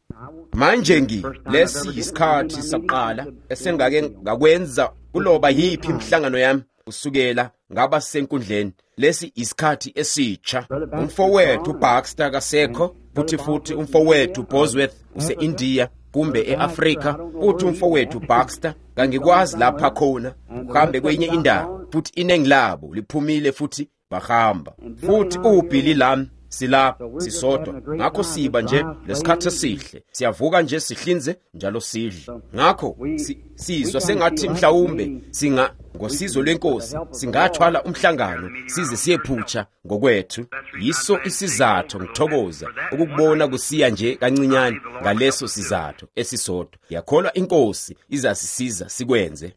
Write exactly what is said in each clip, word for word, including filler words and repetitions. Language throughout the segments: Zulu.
Manje ngi lesi isikhathi sokuqala esengake ngakwenza kuloba yipi imhlangano yami usukela ngaba senkundleni. Lesi isikhathi esitsha. Umfowethu Baxter kasekho, futhi futhi umfowethu Bosworth use-India kumbe eAfrika, uthi umfowethu Baxter ngangikwazi lapha khona uhambe kwenye indawo, futhi inengi labo liphumile futhi bahamba. Futhi uBilly lami silapha sisodwa, ngakho siba nje lesikhathi esihle, siyavuka nje sihlinze njalo sidle. Ngakho si, sizwa sengathi mhlawumbe singa ngosizo lwenkosi singathwala umhlangano size siyephutsha ngokwethu. Yiso isizathu ngithokoza ukubona kusiya nje kancinyane ngaleso sizathu esisodwa. Yakholwa inkosi izasisiza sikwenze.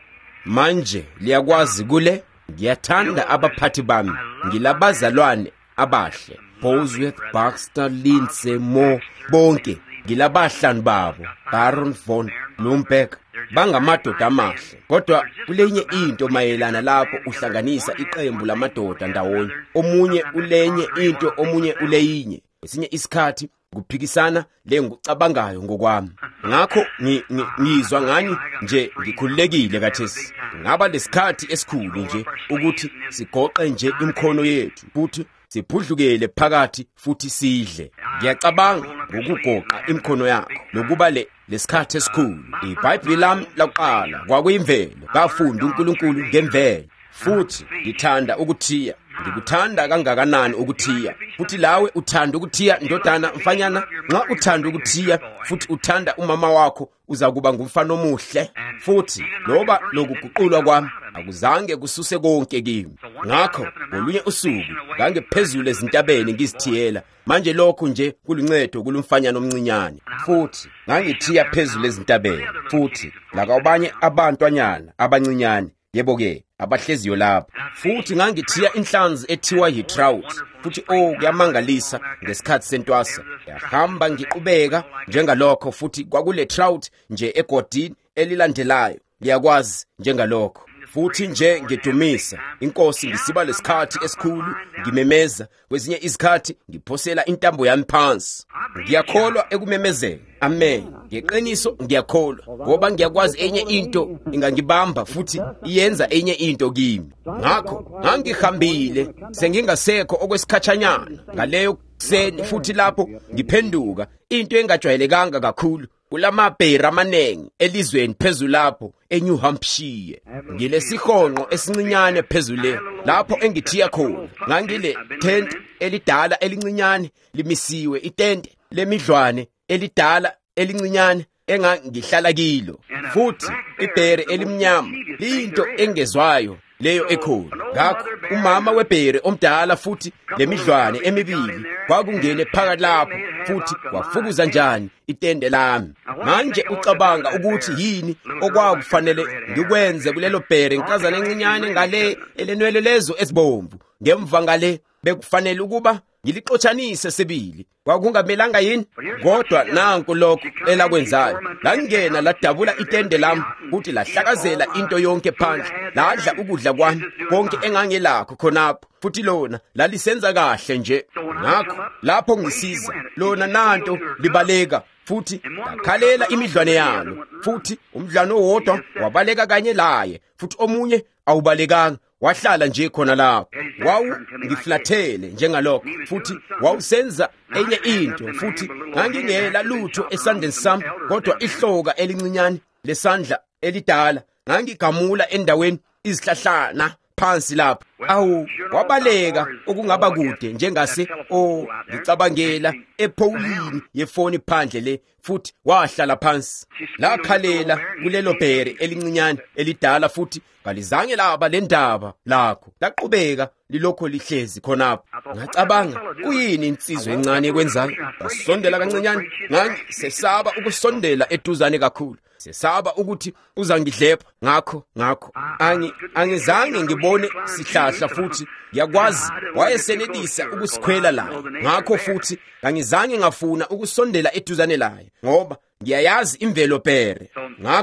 Manje liyakwazi kule ngiyathanda abaphathi bami, ngilabazalwane abahle, Bosworth, Baxter, Lindsay, Moore, bonke ngilabahlanu babo, Baron von Blomberg, bangamadoda amahle. Kodwa kulenye into mayelana lapho uhlanganisa iqembu lamadoda ndawonye, omunye ulenye into omunye uleyinye, esinye isikhathi kuphikisana le ngikucabangayo ngokwami. Ngakho ngizwa ngani nje ngikhululekile kathesi. Ngaba lesikhathi esikhulu nje ukuthi sigoqe nje imkhono yethu futhi siphudlukele phakathi futhi sidle. Ngiyacabanga ngokugoqa imkhono yakho lokuba le lesikhathi esikhulu. iBhayibheli lami laqala kwakuyimvelo, ngafunda uNkulunkulu ngemvelo, futhi ngithanda ukuthiya. Ngikuthanda kangakanani ukuthiya, futhi lawe uthanda ukuthiya ndodana mfanyana. Nxa uthanda ukuthiya futhi uthanda umama wakho, uza kuba ngumfana omuhle. Futhi loba lokuguqulwa kwami akuzange kususe konke kimi. Ngakho ngolunye usuku ngangephezulu ezintabeni ngizithiyela. Manje lokho nje kuluncedo kulumfanyana omncinyane, futhi ngangithiya phezulu ezintabeni, futhi lakabanye abantwanyana abancinyane. Yebo-ke abahleziyo lapha, futhi ngangithiya inhlanzi ethiwa yitrout, futhi oh kuyamangalisa ngesikhathi sentwasa yahamba ngiqhubeka njengalokho, futhi kwakule trout nje egodini elilandelayo liyakwazi njengalokho. Futhi nje ngidumisa inkosi ngisiba lesikhathi esikhulu ngimemeza, kwezinye izikhathi ngiphosela intambo yami phansi. Ngiyakholwa ekumemezeni. Amen. Ngeqiniso ngiyakholwa ngoba ngiyakwazi enye into ingangibamba futhi iyenza enye into kimi. Ngakho ngangihambile sengingasekho okwesikhatshanyana ngaleyo kuseni, futhi lapho ngiphenduka into engajwayelekanga kakhulu kulamabheri amanengi elizweni phezulu lapho eNew Hampshire. Ngilesihonqo esincinyane phezulu lapho engithiya khona. Ngangile tent elidala elincinyane limisiwe, itente lemidlwane elidala elincinyane engangihlala kilo, futhi ibheri elimnyama linto engezwayo leyo ekhona. Ngakho umama webheri omdala futhi lemidlwane emibili kwakungene phakathi lapho, futhi wafukuza njani itende lami. Manje ucabanga ukuthi yini okwakufanele ngikwenze kulelo bheri inkazana encinyane ngale elenwele lezo ezibomvu ngemva ngale? Bekufanele ukuba ngilixotshanise sibili. Kwakungamelanga yini? Kodwa nanku lokho elakwenzayo. Langena ladabula itende lami futhi lahlakazela into yonke phandle. Ladla ukudla kwami konke engangelakho khonapho, futhi lona lalisenza kahle nje. Ngakho lapho ngisiza lona nanto libaleka, futhi lakhalela imidlwane yalo, futhi umdlwane owodwa wabaleka kanye laye, futhi omunye awubalekanga, wahlala nje khona lapho. Wawu ngiflathele njengalokho, futhi wawusenza enye into, futhi ngangingela lutho esandleni sami kodwa ihloka elincinyane lesandla elidala. Ngangigamula endaweni izihlahlana phansi lapho. Awu wabaleka okungaba kude njengase o ngicabangela ephowulini yefoni phandle le, futhi wahlala phansi. Lakhalela kulelo bheri elincinyane elidala, futhi ngalizange laba lendaba lakho. Laqhubeka lilokho lihlezi khonapho. Ngacabanga kuyini insizwe encane ekwenzayo. Ngasondela kancinyane, ngangisesaba ukusondela eduzane kakhulu, sesaba ukuthi uzangidlepha. Ngakho ngakho angi angizange ngibone sihlahla, futhi ngiyakwazi wayesenelisa ukusikhwela laye. Ngakho futhi angizange ngafuna ukusondela eduzane laye ngoba ngiyayazi imvelo bhere. Ngakho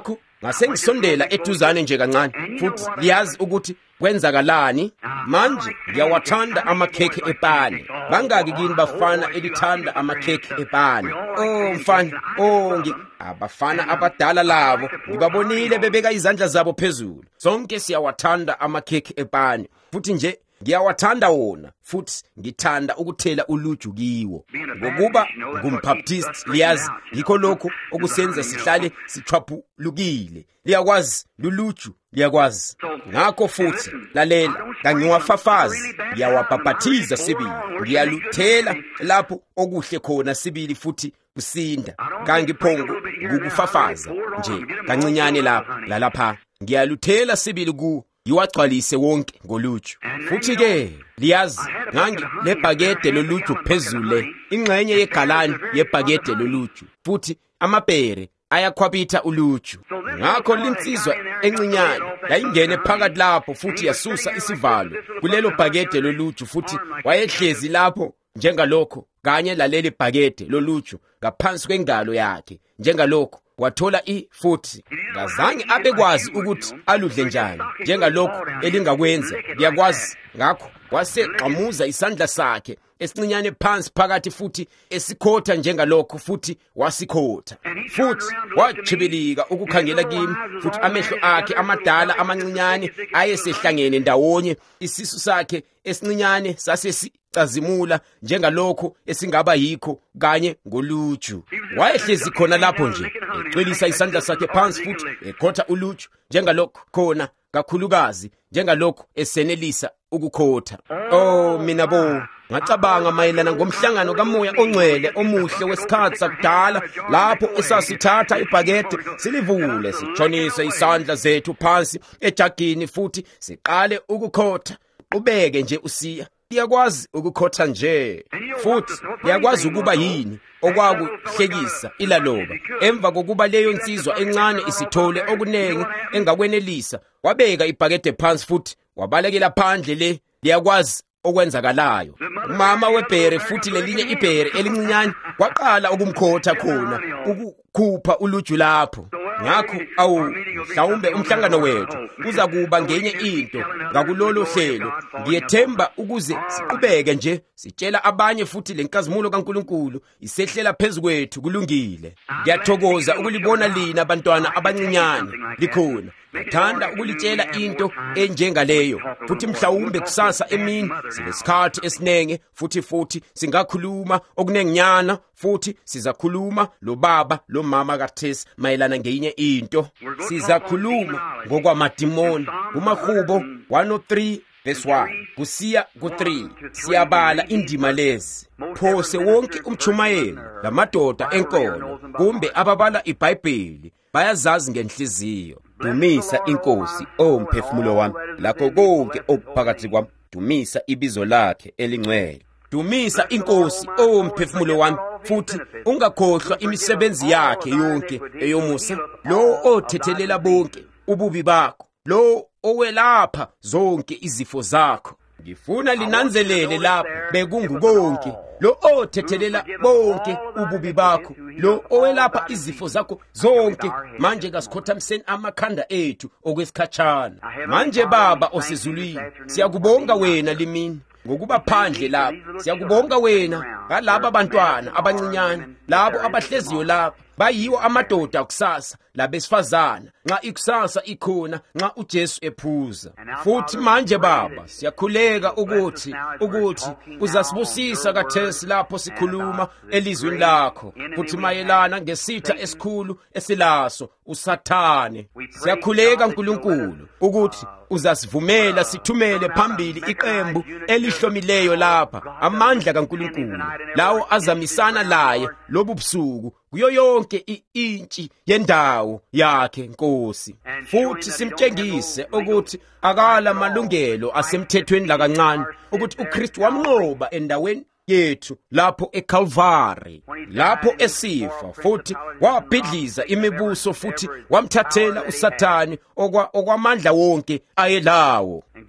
ngase ngisondela eduzane nje kancane futhi liyazi ukuthi kwenzakalani manje. Ngiyawathanda amakhekhe epane. Bangaki kini bafana elithanda amakhekhe epane? Oh mfana, oh ngi abafana abadala labo ngibabonile bebeka izandla zabo phezulu. Sonke siyawathanda amakhekhe epane futhi nje ngiyawathanda wona futhi ngithanda ukuthela uluju kiwo. Ngokuba ngumbaptist liyazi yikho lokho okusenza sihlale sichwaphulukile. Liyakwazi luluju liyakwazi. Ngakho futhi lalela, kangiwafafazi, ngiyawabhabhathiza sibili, ngiyaluthela lapho okuhle khona sibili futhi kusinda. Kangiphongo ukufafaza nje kancinyane lapha lalapha. Ngiyaluthela sibili ku yiwagcwalise wonke ngoluju. Futhi ke liyazi ngangi lebhakede loluju phezule, ingxenye yegalani yebhakede loluju, futhi amabhere ayakhwabitha uluju. Ngakho linsizwa encinyane yayingene phakathi lapho futhi yasusa isivalo kulelo bhakede loluju, futhi wayehlezi lapho njengalokho kanye laleli bhakede loluju ngaphansi kwengalo yakhe njengalokho. Wathola i futhi ngazange abekwazi ukuthi aludle njani njengalokho elingakwenza. Liyakwazi ngakho waseqhamuza isandla sakhe esincinyane phansi phakathi futhi esikhotha njengalokho futhi wasikhotha futhi wachibilika ukukhangela kimi, futhi amehlo akhe amadala amancinyane ayesehlangene ndawonye. Isisu sakhe esincinyane sasesicazimula njengalokho esingaba yikho kanye ngoluju. Wayehlezi khona lapho nje ecwelisa isandla sakhe phansi futhi ekhotha uluju njengalokho khona kakhulukazi njengalokho esenelisa ukukhotha. Oh mina bo ngacabanga mayelana ngomhlangano kamoya ongcwele omuhle wesikhathi sakudala lapho esasithatha ibhakede silivule sitshonise isandla zethu phansi ejagini futhi siqale ukukhotha. Ubeke nje usiya, liyakwazi ukukhotha nje futhi liyakwazi ukuba yini okwakuhlekisa ilaloba. Emva kokuba leyo nsizwa encane isithole okunengi engakwenelisa, wabeka ibhakede phansi futhi wabalekela phandle le. Liyakwazi okwenzakalayo. Umama webhere futhi lelinye ibhere elincinyane waqala ukumkhotha khona ukukhupha uluju lapho. Ngakho awu mhlawumbe umhlangano wethu uza kuba ngenye into ngakulolo hlelo. Ngiyethemba ukuze siqhubeke nje sitshela abanye futhi lenkazimulo kaNkuluNkulu isehlela phezukwethu kulungile. Ngiyathokoza ukulibona lina bantwana abancinyane likhona. Ngithanda ukulitshela into enjengaleyo futhi mhlawumbe kusasa emini sinesikhathi esinenge futhi futhi singakhuluma okunenyana futhi sizakhuluma lo baba lo mama kaThesi mayelana ngenye into. Sizakhuluma ngokwamadimoni uMahubo one oh three verse one kusiya ku three. Siyabala indima lezi phose wonke umchumayeli lamadoda enkolo kumbe ababala iBhayibheli bayazazi ngenhliziyo. Dumisa inkosi o mphefumulo wami lakho konke okuphakathi kwami. Dumisa ibizo lakhe elingcwele. Dumisa inkosi o mphefumulo wami futhi ungakhohlwa imisebenzi yakhe yonke eyomusa. Lo othethelela bonke ububi bakho, lo owelapha zonke izifo zakho. Ngifuna linanzelele lapho bekungukonke lo othethelela bonke ububi bakho, lo owelapha izifo zakho zonke. Manje kasikhothamseni amakhanda ethu okwesikhashana. Manje Baba osezulwini, siyakubonga wena limini ngokuba phandle lapha. Siyakubonga wena ngalabo bantwana abancinyane labo abahleziyo lapha. Bayiwo amadoda akusasa labesifazana nxa ikusasa ikhona nxa uJesu ephuza. Futhi manje Baba siyakhuleka ukuthi ukuthi uzasibusisa kaThesi lapho sikhuluma elizweni lakho futhi mayelana ngesitha esikhulu esilaso uSathane. Siyakhuleka uNkulunkulu ukuthi uzasivumela sithumele phambili iqembu elihlomileyo lapha. Amandla kaNkulunkulu lawo azamisana laye lobu busuku kuyo yonke intshi yendawo yakhe Nkosi. Futhi simtshengise ukuthi akala malungelo asemthethweni la kancane ukuthi uKristu wamnqoba endaweni yethu lapho eCalvary, lapho esifa futhi wabhidliza imibuso futhi wamthathela uSathane okwamandla wonke ayelawo.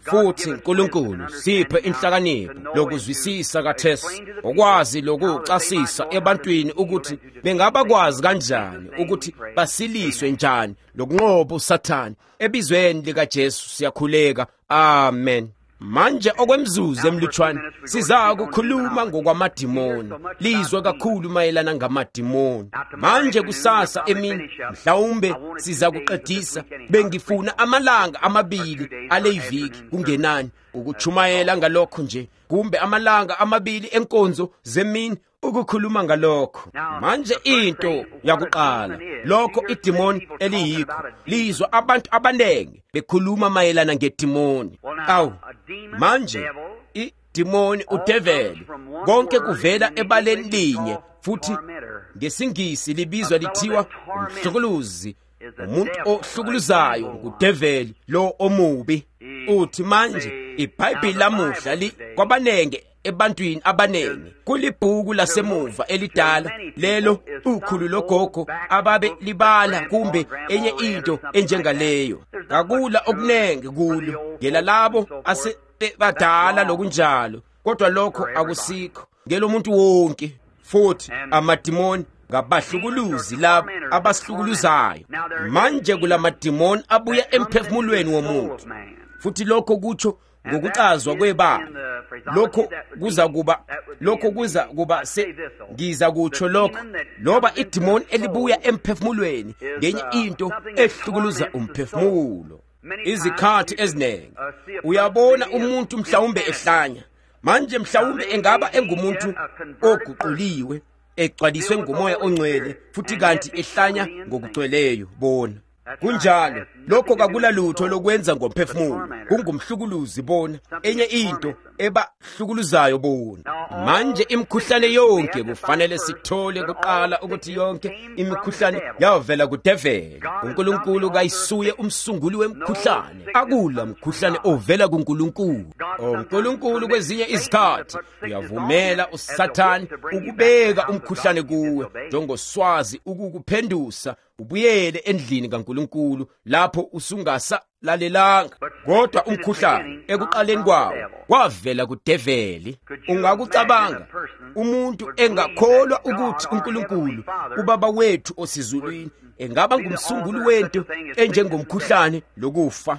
futhi uNkulunkulu siphe inhlakanipho lokuzwisisa kathesi okwazi lokucasisa ebantwini ukuthi bengabakwazi kanjani ukuthi basiliswe njani lokunqoba uSathane ebizweni lika Jesu siyakhuleka. Amen. Manje okwemzuzu emlutshwana siza kukhuluma ngokwamadimoni. Lizwe kakhulu mayelana ngamadimoni. Manje kusasa emini mhlawumbe siza kuqedisa bengifuna amalanga amabili aleyiviki kungenani ukuchumayela ngalokho nje kumbe amalanga amabili enkonzo zemini ukukhuluma ngalokho. Manje into yakuqala lokho idimoni eliyikho lizwa abantu abanenge bekhuluma mayelana ngedimoni. Awu manje idimoni udeveli konke kuvela ebaleni linye futhi ngesingisi libizwa lithiwa umhlukuluzi. Umuntu ohlukuluzayo ngudeveli lo omubi. Uthi manje iBhayibheli lamuhla li kwabanenge ebantwini abanengi kulibhuku lasemuva elidala lelo ukhulu logogo ababe libala kumbe enye into enjengaleyo. Kakula okunenge kulo ngela labo asebadala lokunjalo, kodwa lokho akusikho ngelo muntu wonke. Futhi amadimoni ngabahlukuluzi labo abasihlukuluzayo. Manje kulamadimoni abuya emphefumulweni womuntu, futhi lokho kutsho ngokucazwa kwebala. Lokho kuza kuba lokho kuza kuba se ngiza kutsho lokho loba idimoni elibuya emphefumulweni ngenye into ehlukuluza umphefumulo. Izikhathi eziningi uyabona umuntu mhlawumbe ehlanya, manje mhlawumbe engaba engumuntu oguquliwe egcwaliswe ngumoya ongcwele futhi kanti ehlanya ngokugcweleyo. Bona kunjalo lokho kakula lutho lokwenza ngomphefumulo, kungumhlukuluzi. Bona enye into ebahlukuluzayo. Bona manje imikhuhlane yonke kufanele sithole kuqala ukuthi yonke imikhuhlane yavela kudeveli. uNkulunkulu kayisuye umsunguli wemikhuhlane, akula mkhuhlane ovela kuNkulunkulu. uNkulunkulu kwezinye izikhathi uyavumela uSathane ukubeka umkhuhlane kuwe njengoswazi ukukuphendusa ubuyele endlini kaNkulunkulu lapho usungasa lalelanga. Kodwa umkhuhlane ekuqaleni kwawo wavela kudeveli. Ungakucabanga umuntu engakholwa ukuthi uNkulunkulu uBaba wethu osizulwini engaba ngumsunguli wento enjengomkhuhlane lokufa?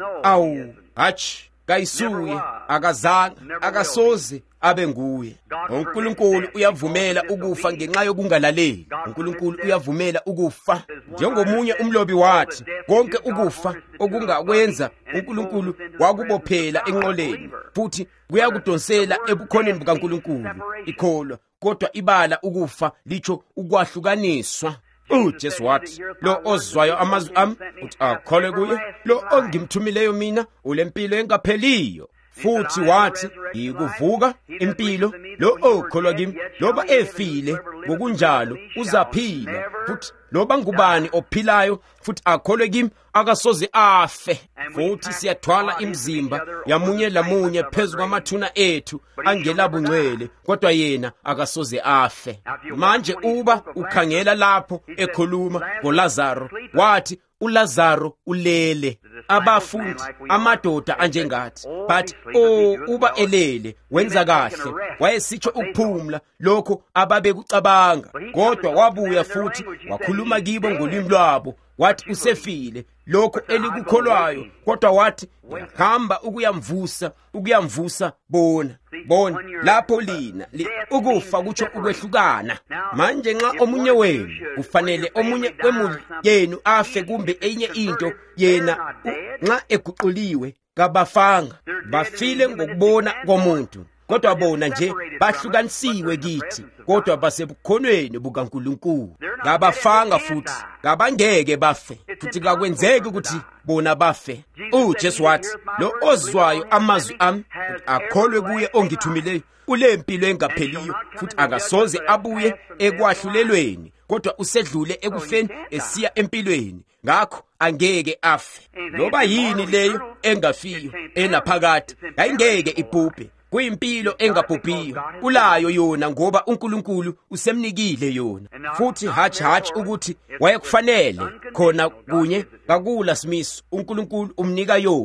Awu hatshi, kayisuye, akazange, akasoze abe nguye. uNkulunkulu uyavumela ukufa ngenxa yokungalaleli. uNkulunkulu uyavumela ukufa njengomunye umlobi wathi konke ukufa okungakwenza uNkulunkulu wakubophela enqoleni futhi kuyakudonsela ebukhoneni bukaNkulunkulu ikholwa. Kodwa ibala ukufa litsho ukwahlukaniswa. uJesu wathi lo ozwayo amazwi ami uthi akholwe kuye, lo ongimthumileyo mina ulempilo engapheliyo. Futhi wathi ikuvuka impilo, lo okholwa kimi loba efile ngokunjalo uzaphila. Futhi loba ngubani ophilayo futhi akholwe kimi akasoze afe. Futhi siyathwala imizimba yamunye lamunye phezu kwamathuna ethu angelabungcwele, kodwa yena akasoze afe. Manje uba ukhangela lapho ekhuluma ngoLazaro wathi uLazaro ulele. Abafundi amadoda anjengathi bathi oh uba elele wenza kahle, wayesitsho ukuphumula lokho ababekucabanga. Kodwa wabuya futhi wakhuluma kibo ngolimi lwabo wathi usefile lokho elikukholwayo, kodwa wathi hamba ukuyamvusa ukuyamvusa. Bona bona lapho lina li, ukufa kutsho ukwehlukana. Manje nxa omunye wenu kufanele omunye wemuli yenu afe kumbe enye into, yena nxa eguquliwe kabafanga bafile ngokubona komuntu, kodwa bona nje bahlukanisiwe kithi, kodwa basebukhonweni bukaNkulunkulu. Kabafanga futhi kabangeke bafe, futhi kakwenzeki ukuthi bona bafe. uJesu wathi lo ozwayo amazwi ami akholwe kuye ongithumileyo ulempilo engapheliyo futhi akasoze abuye ekwahlulelweni, kodwa usedlule ekufeni esiya empilweni. Ngakho angeke afe. Loba yini leyo engafiyo enaphakade ayingeke ibhubhe. Kuyimpilo engabhubhiyo ulayo yona ngoba uNkulunkulu usemnikile yona. Futhi hatshi hatshi ukuthi wayekufanele khona kunye kakula simiso uNkulunkulu umnika yona.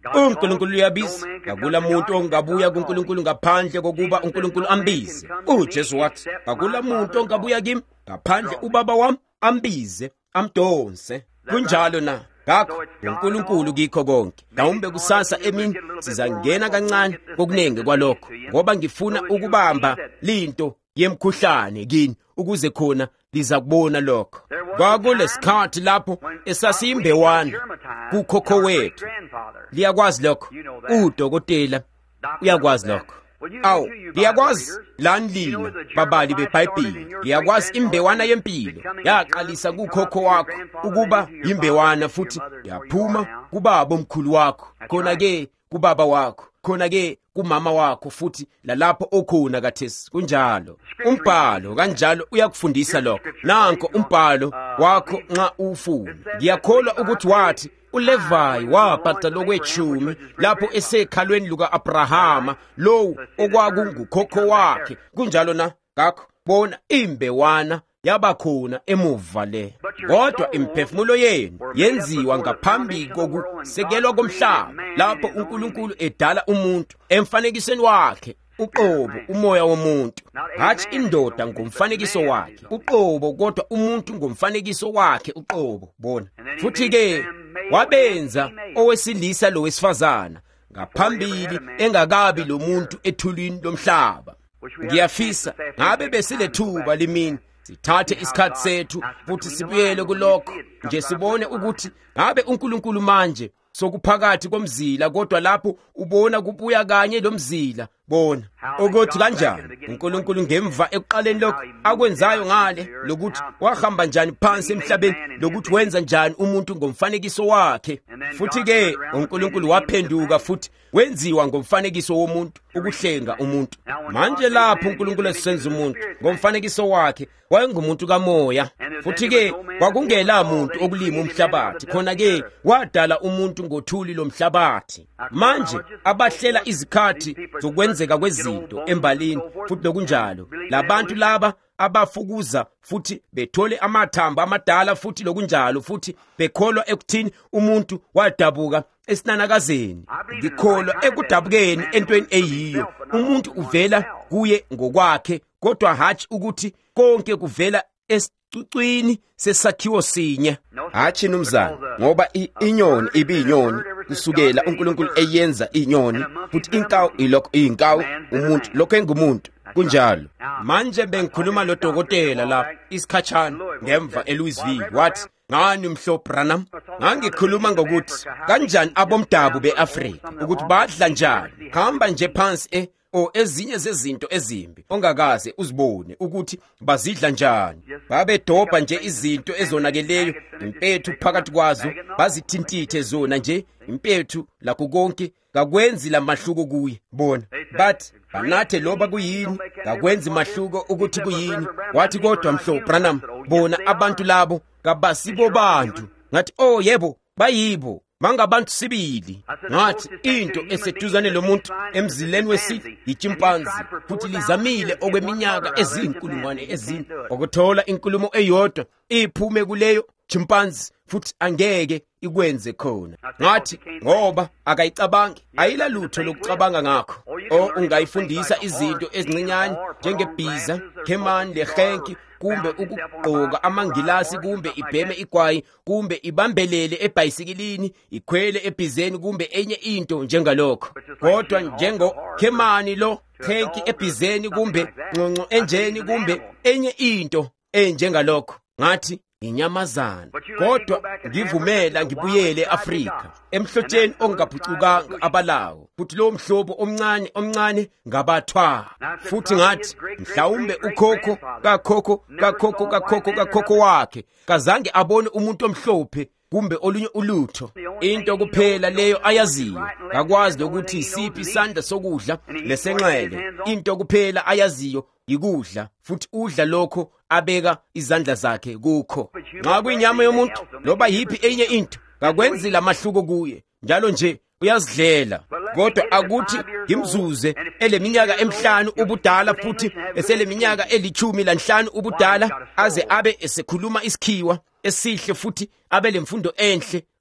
uNkulunkulu uyabiza, akula muntu ongabuya kuNkulunkulu ngaphandle kokuba uNkulunkulu ambize. uJesu wathi, akula muntu ongabuya kimi ngaphandle ubaba wami ambize amdonse. Kunjalo na ngakho uNkulunkulu kikho konke. Mhlawumbe kusasa emini sizangena kancane kokuningi kwalokho, ngoba ngifuna ukubamba linto yemkhuhlane kini ukuze khona liza kubona lokho. Kwakulesikhathi lapho esasiyimbewana kukhokho wethu. Liyakwazi lokho? Udokotela uyakwazi lokho. Awu, liyakwazi lani lina babali beBhayibheli, liyakwazi imbewana yempilo yaqalisa kukhokho wakho ukuba yimbewana, futhi yaphuma kubaba omkhulu wakho, khona-ke kubaba wakho, khona-ke kumama wakho, futhi lalapho okhona kathesi. Kunjalo umbhalo kanjalo uyakufundisa lokho. Nanko umbhalo wakho nxa ufuna. Ngiyakholwa ukuthi wathi uLevi wabhadala okweshumi lapho esekhalweni luka-Abrahama, lowo okwakungukhokho wakhe. Kunjalo na ngakho bona imbewana yabakhona emuva le, kodwa imphefumulo yenu yenziwa ngaphambi kokusekelwa komhlaba, lapho uNkulunkulu edala umuntu emfanekisweni wakhe uqobo, umoya womuntu. Hathi indoda ngomfanekiso wakhe uqobo, kodwa umuntu ngomfanekiso wakhe uqobo. Bona futhi-ke wabenza owesilisa lowesifazana ngaphambili engakabi lo muntu ethulini lomhlaba. Ngiyafisa ngabe besilethuba limini sithathe isikhathi sethu futhi sibuyele kulokho nje, sibone ukuthi ngabe uNkulunkulu manje sokuphakathi komzila, kodwa lapho ubona kubuya kanye lo mzila. Bona ukuthi kanjani uNkulunkulu ngemva ekuqaleni lokho akwenzayo ngale lokuthi wahamba njani phansi emhlabeni, lokuthi wenza njani umuntu ngomfanekiso wakhe. Futhi-ke uNkulunkulu waphenduka futhi wenziwa ngomfanekiso womuntu ukuhlenga umuntu. Manje lapho uNkulunkulu esenza umuntu ngomfanekiso wakhe, wayengumuntu kamoya. Futhi-ke kwakungela muntu okulima umhlabathi, khona-ke wadala umuntu ngothuli lomhlabathi. Manje abahlela izikhathi zokwenzeka kwezinto embalini futhi lokunjalo, labantu laba abafukuza futhi bethole amathambo amadala futhi lokunjalo, futhi bekholwa ekuthini umuntu wadabuka esinanakazeni. Ngikholwa ekudabukeni entweni eyiyo. Umuntu uvela kuye ngokwakhe, kodwa hatshi ukuthi konke kuvela esicucwini sesakhiwo sinye. Hatshi numzana, ngoba inyoni ibiyinyoni kusukela uNkulunkulu eyenza inyoni, futhi inkawu ilokho iyinkawu, umuntu lokho engumuntu. Kunjalo manje bengikhuluma lo dokotela lapha isikhatshana ngemva eLouisville, wathi ngani Mhlo Branham, ngangikhuluma ngokuthi kanjani abomdabu beAfrika ukuthi badla njani, hamba nje phansi e o ezinye zezinto ezimbi ongakaze uzibone ukuthi bazidla njani. Babedobha nje izinto ezonakeleyo, impethu phakathi kwazo bazithintithe zona nje, impethu lakho konke kakwenzi la mahluko kuye. Bona bathi banathe loba kuyini, kakwenzi mahluko ukuthi kuyini. Wathi kodwa Mhlo Branham, bona abantu labo kabasibo bantu. Ngathi oh yebo bayibo, mangabantu sibili. Ngathi into eseduzane lomuntu emzileni wesili yitshimpanzi, futhi lizamile okweminyaka ezinkulungwane ezine ukuthola inkulumo eyodwa iphume kuleyo chimpanzi, futhi angeke ikwenze khona. Ngathi ngoba akayicabangi, ayila lutho lokucabanga ngakho. O ungayifundisa izinto ezincinyane njengebhiza, khemani, lehenki, kumbe ukugqoka amangilasi, kumbe ibheme igwayi, kumbe ibambelele ebhayisikilini, ikhwele ebhizeni, kumbe enye into njengalokho. Kodwa njengo khemani lo, henki ebhizeni, kumbe nconco enjeni, kumbe enye into enjengalokho, ngathi inyamazana. Kodwa ngivumela ngibuyele eAfrika, emhlotsheni ongaphucukanga abalawo, futhi lo mhlobo omncane omncane ngabathwa. Futhi ngathi mhlawumbe ukhokho kakhokho kakhokho kakhokho kakhokho wakhe kazange abone umuntu omhlophe kumbe olunye ulutho. Into kuphela leyo ayaziyo, akwazi lokuthi isiphi isandla sokudla lesenxele. Into kuphela ayaziyo ikudla, futhi udla lokho abeka izandla zakhe kukho. Nxa kuyinyama yomuntu loba yiphi enye into, kakwenzi la mahluko kuye, njalo nje uyazidlela. Kodwa akuthi ngimzuze eleminyaka emhlanu ubudala, futhi eseleminyaka elithumi lanhlanu ubudala, aze abe esekhuluma isikhiwa esihle, futhi abe lemfundo enhle,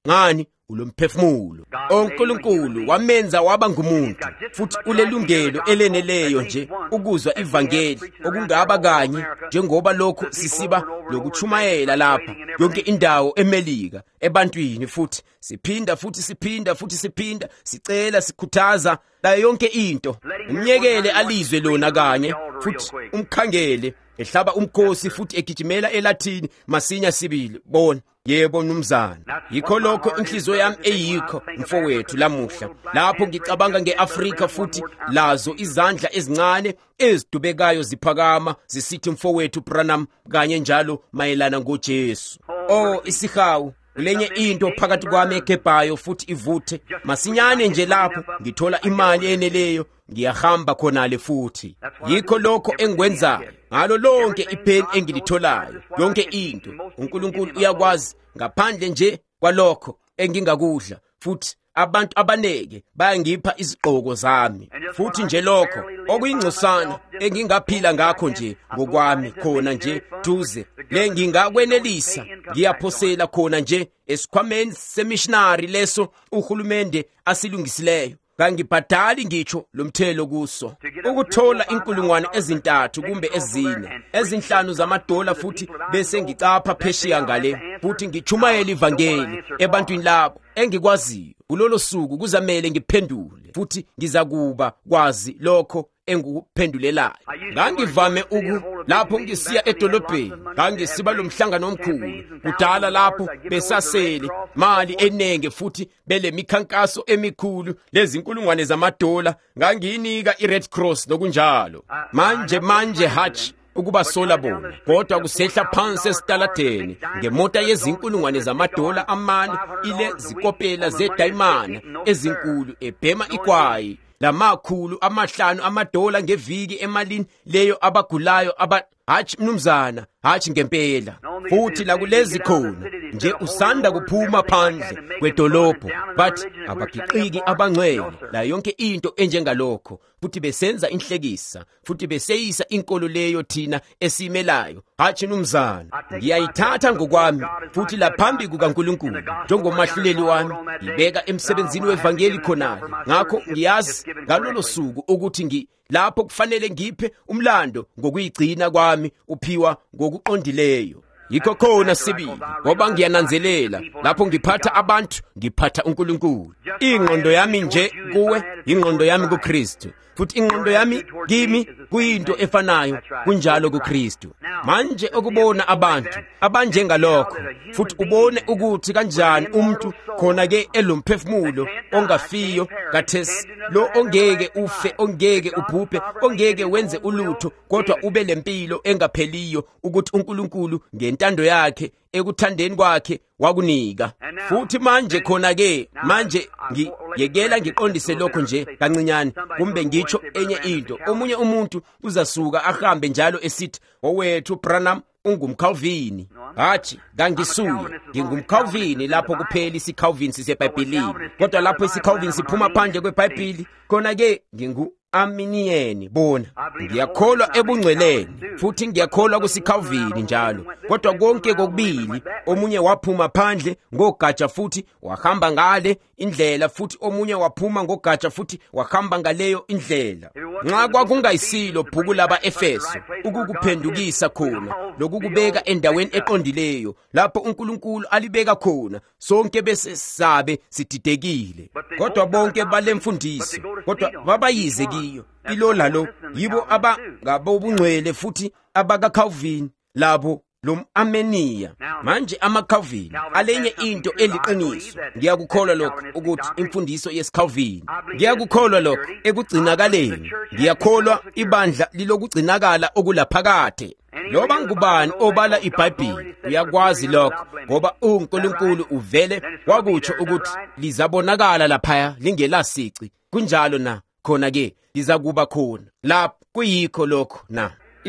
ngani ulomphefumulo. uNkulunkulu wamenza waba ngumuntu, futhi ulelungelo eleneleyo nje ukuzwa ivangeli, okungaba kanye njengoba lokho sisiba lokuchumayela lapha yonke indawo eMelika ebantwini, futhi siphinda futhi siphinda futhi siphinda sicela sikhuthaza la yonke into. Umnyekele alizwe lona kanye, futhi umkhangele ehlaba umkhosi, futhi egijimela eLathini masinya sibili. Bona yebo mnumzana, yikho lokho inhliziyo yami eyikho mfowethu lamuhla, lapho ngicabanga ngeAfrika, futhi lazo izandla ezincane ezidubekayo ziphakama zisithi mfowethu Branham, kanye njalo mayelana ngoJesu. Oh isihawu, kulenye into phakathi kwami egebhayo futhi ivuthe masinyane nje, lapho ngithola imali eneleyo ngiyahamba khonale futhi. Yikho lokho engikwenzayo ngalo lonke ipheni engilitholayo, yonke into uNkulunkulu uyakwazi, ngaphandle nje kwalokho engingakudla, futhi abantu abaneke bayangipha izigqoko zami, futhi nje lokho okuyingcosana engingaphila ngakho nje ngokwami khona nje duze le ngingakwenelisa, ngiyaphosela khona nje esikhwameni semissionary leso uhulumende asilungisileyo. Kangibhadali ngitsho lomthelo kuso, ukuthola inkulungwane ezintathu kumbe ezine ezinhlanu zamadola, futhi bese ngicapha pheshiya ngale, futhi ngichumayela ivangeli ebantwini labo engikwaziyo. Kulolo suku kuzamele ngiphendule, futhi ngizakuba kwazi lokho engikuphendulelayo. Ngangivame uku lapho ngisiya edolobheni, ngangisiba lomhlangano omkhulu kudala, lapho besasele mali enenge, futhi bele mikhankaso emikhulu lezi inkulungwane zamadola ngangiyinika iRed Cross nokunjalo. Manje manje hatshi ukuba sola bona, kodwa kusehla phansi esitaladeni ngemota yezinkulungwane zamadola amane, ile zikopela zedayimana ezinkulu ebhema ikwayi lamakhulu amahlanu amadola ngeviki emalini leyo abagulayo aba hatshi mnumzana, hatshi ngempela. Futhi la kulezi khona nje usanda kuphuma phandle kwedolobho, but abagiqiki abangcwele la yonke into enjengalokho, futhi besenza inhlekisa, futhi beseyisa inkolo leyo thina esimelayo. Hatshi mnumzana, ngiyayithatha ngokwami, futhi laphambi kukaNkulunkulu njengomahluleli wami ngibeka emsebenzini wevangeli khonale. Ngakho ngiyazi ngalolo suku ukuthi ngi lapho kufanele ngiphe umlando ngokuyigcina kwami uphiwa ngokuqondileyo. Yikho khona sibili, ngoba ngiyananzelela lapho ngiphatha abantu ngiphatha uNkulunkulu. Ingqondo yami nje kuwe ingqondo yami kuKristu, futhi ingqondo yami kimi kuyinto efanayo kunjalo kuKristu. Manje ukubona abantu abanjengalokho, futhi ubone ukuthi kanjani umuntu khona ke elomphefumulo ongafiyo kathesi, lo ongeke ufe, ongeke ubhubhe, ongeke wenze ulutho, kodwa ube lempilo engapheliyo, ukuthi uNkulunkulu ngentando yakhe ekuthandeni kwakhe wakunika. Futhi manje khona ke manje ngiyekela ngiqondise lokho nje kancinyane, kumbe ngitsho enye into. Omunye umuntu uzasuka ahambe njalo esithi owethu Branham ungumCalvini. Hathi ngangisuye ngingumCalvini lapho kuphela isiCalvin siseBhayibhelini, kodwa lapho isiCalvin siphuma phandle kweBhayibheli khona ke ngingu Arminian. Bona ngiyakholwa ebungcweleni, futhi ngiyakholwa kusiCalvini njalo, kodwa konke kokubili omunye waphuma phandle ngogatsha futhi wahamba ngale indlela, futhi omunye waphuma ngogatsha futhi wahamba ngaleyo indlela. Nxa kwakungayisilo bhuku laba-Efeso ukukuphendukisa khona lokukubeka endaweni eqondileyo lapho uNkulunkulu alibeka khona, sonke bese sabe sididekile. Kodwa bonke balemfundiso kodwa babayize kiyo ilo lalo yibo abangabobungcwele, futhi abakaCalvin labo lomArmenia. Manje amaCalvin alenye into eliqiniso. Ngiyakukholwa lokho ukuthi imfundiso yesiCalvin, ngiyakukholwa lokho ekugcinakaleni, ngiyakholwa ibandla lilokugcinakala okulaphakade. Loba ngubani obala iBhayibheli uyakwazi lokho, ngoba uNkulunkulu uvele wakutsho ukuthi lizabonakala laphaya lingelasici. Kunjalo na khona ke lizakuba khona lapho. Kuyikho lokho na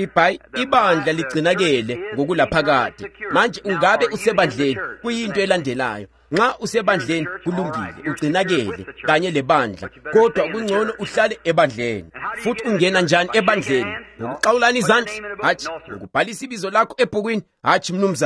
ibandla ligcinakele ngokulaphakade. Manje ungabe usebandleni, kuyinto elandelayo. Nxa usebandleni kulungile ugcinakele kanye lebandla, kodwa kungcono uhlale ebandleni. Futhi ungena njani ebandleni? Ngokuxawulana izandla? Hatshi. Ngokubhalisa ibizo lakho ebhukwini? Hatshi mnumzana.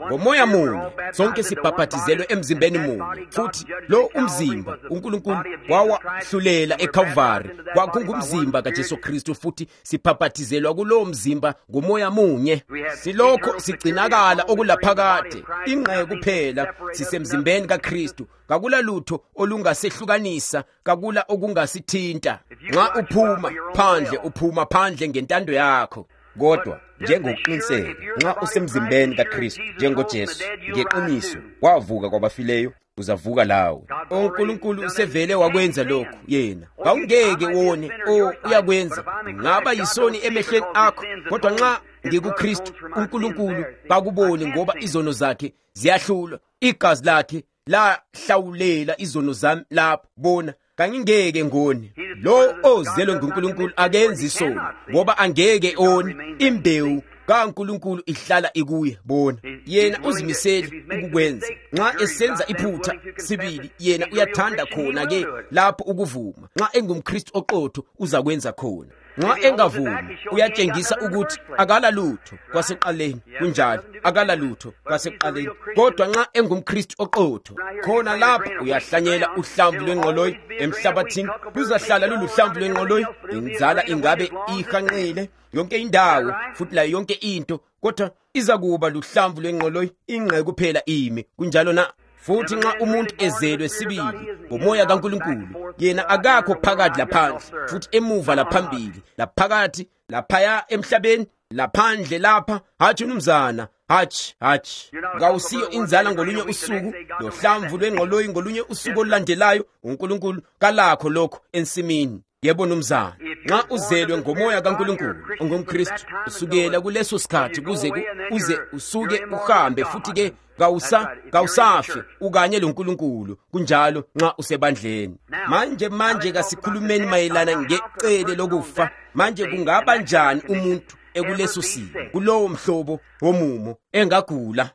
ngomoya munye sonke sibhaphathizelwe emzimbeni munye, futhi lo umzimba uNkulunkulu wawahlulela eCalvary kwakungumzimba kaJesu Kristu, futhi sibhaphathizelwa kulowo mzimba ngomoya munye. Silokho sigcinakala okulaphakade ingqe kuphela sisemzimbeni kaKristu, kakula lutho olungasehlukanisa, kakula okungasithinta. Nxa uphuma phandle uphuma phandle ngentando yakho, kodwa njengoqiniseka nxa usemzimbeni kaKristu njengoJesu, ngeqiniso wavuka kwabafileyo, uzavuka lawe. uNkulunkulu usevele wakwenza lokhu yena, kawungeke wone o uyakwenza ngaba yisoni emehlweni akho, kodwa nxa ngikuKristu uNkulunkulu kakuboni, ngoba izono zakhe ziyahlulwa, igazi lakhe lahlawulela izono zami lapho. Bona kangingeke ngone. Lo ozelwe nguNkulunkulu akenzi isono, ngoba angeke one. Imbewu kaNkulunkulu ihlala ikuye. Bona yena uzimisele ukukwenza. Nxa esenza iphutha sibili, yena uyathanda khona ke lapho ukuvuma. Nxa engumKristu oqotho uzakwenza khona. Nxa engavumi uyatshengisa ukuthi akala lutho kwaseqaleni, kunjalo akala lutho kwaseqaleni. Kodwa nxa engumKristu oqotho, khona lapho uyahlanyela uhlamvu lwengqoloyi emhlabathini, luzahlala luluhlamvu lwengqoloyi, inzala ingabe ihanqile yonke indawo futhi layo yonke into, kodwa izakuba luhlamvu lwengqoloyi, ingqe kuphela imi. Kunjalo na futhi nxa umuntu ezelwe sibili ngomoya kaNkulunkulu, yena akakho phakathi laphandle, futhi emuva laphambili, laphakathi laphaya emhlabeni, laphandle lapha. Hatshi mnumzana, hatshi hatshi, kawusiyo inzala ngolunye usuku, lohlamvu lwengqoloyi ngolunye usuku olulandelayo. uNkulunkulu kalakho lokho ensimini. Yebo mnumzana, nxa uzelwe ngomoya kaNkulunkulu ungumKristu, usukela kuleso sikhathi kuze uze usuke uhambe, futhi ke kawusa kawusafe ukanye loNkulunkulu. Kunjalo nxa usebandleni. Manje manje kasikhulumeni mayelana ngecele lokufa. Manje kungaba njani umuntu ekuleso simo, kulowo mhlobo womumo engagula?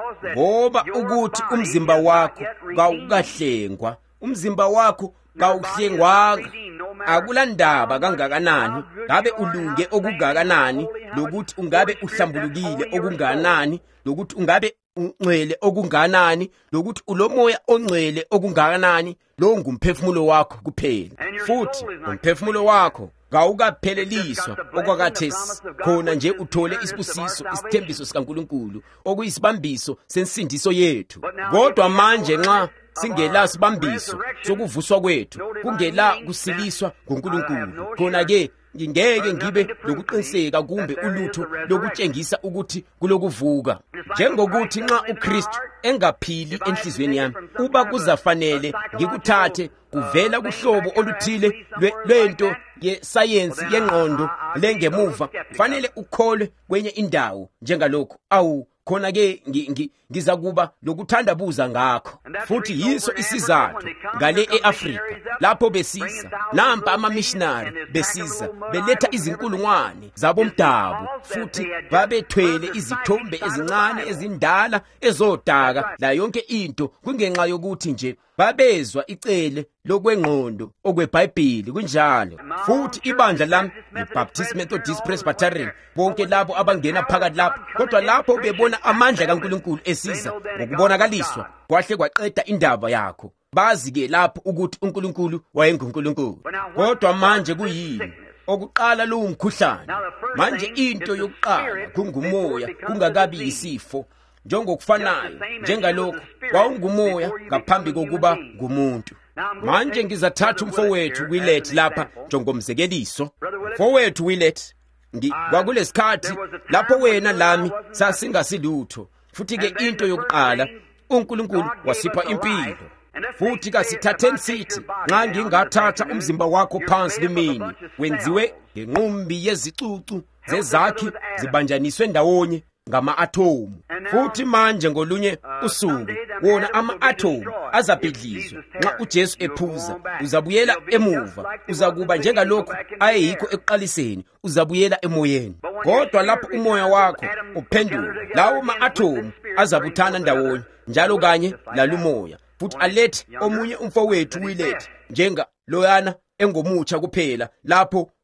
Ngoba ukuthi umzimba wakho kawukahlengwa, umzimba wakho kawuhlengwanga. Akulandaba kangakanani ngabe ulunge okungakanani, lokuthi ungabe uhlambulukile okungakanani, lokuthi ungabe ungcwele okungakanani, lokuthi ulomoya ongcwele okungakanani. Lo ngumphefumulo wakho kuphela, futhi umphefumulo wakho kawukapheleliswa okwakathesi. Khona nje uthole isibusiso, isithembiso sikaNkulunkulu okuyisibambiso sensindiso yethu. Kodwa manje nxa singela sibambiso sokuvuswa kwethu, kungela kusiliswa nguNkulunkulu, khona-ke ngingeke ngibe lokuqiniseka kumbe ulutho lokutshengisa ukuthi kulokuvuka. Njengokuthi nxa uKristu engaphili enhlizweni yami, uba kuzafanele ngikuthathe kuvela kuhlobo oluthile lwento yesayensi yengqondo lengemuva, kufanele ukholwe kwenye indawo njengalokho. Awu khona-ke ngizakuba lokuthandabuza ngakho. Futhi yiso isizathu ngale e-Afrika lapho besiza nampa amamishinari besiza beletha izinkulungwane zabomdabu, futhi babethwele izithombe ezincane ezindala ezodaka la yonke into, kungenxa yokuthi nje babezwa icele lokwengqondo okweBhayibheli. Kunjalo futhi ibandla lami iBaptist Methodist Presbyterian, bonke labo abangena phakathi lapho, kodwa lapho bebona amandla kaNkulunkulu esiza ngokubonakaliswa, kwahle kwaqeda indaba yakho. Bazi-ke lapho ukuthi uNkulunkulu wayenguNkulunkulu. Kodwa manje kuyini? Okuqala lo umkhuhlane. Manje into yokuqala kungumoya, kungakabi yisifo. Njengokufanayo njengalokho kwawungumoya ngaphambi kokuba ngumuntu. Manje ngizathatha umfowethu Willet lapha njengomzekeliso. Mfowethu Willet, kwakulesikhathi lapho wena lami sasingasilutho, futhi ke into yokuqala uNkulunkulu wasipha impilo. Futhi kasithatheni sithi nxa ngingathatha umzimba wakho phansi limini, wenziwe ngenqumbi yezicucu zezakhi zibanjaniswe ndawonye ngama-athomu. Futhi manje ngolunye usuku wona ama-athomu azabhidlizwa. Nxa uJesu ephuza, uzabuyela emuva, uzakuba njengalokhu ayeyikho ekuqaliseni, uzabuyela emoyeni. Kodwa lapho umoya wakho uphenduka, lawo ma-athomu azabuthana ndawonye njalo kanye lalumoya, futhi alethe omunye umfowethu Willet njenga loyana engomutsha kuphela lapho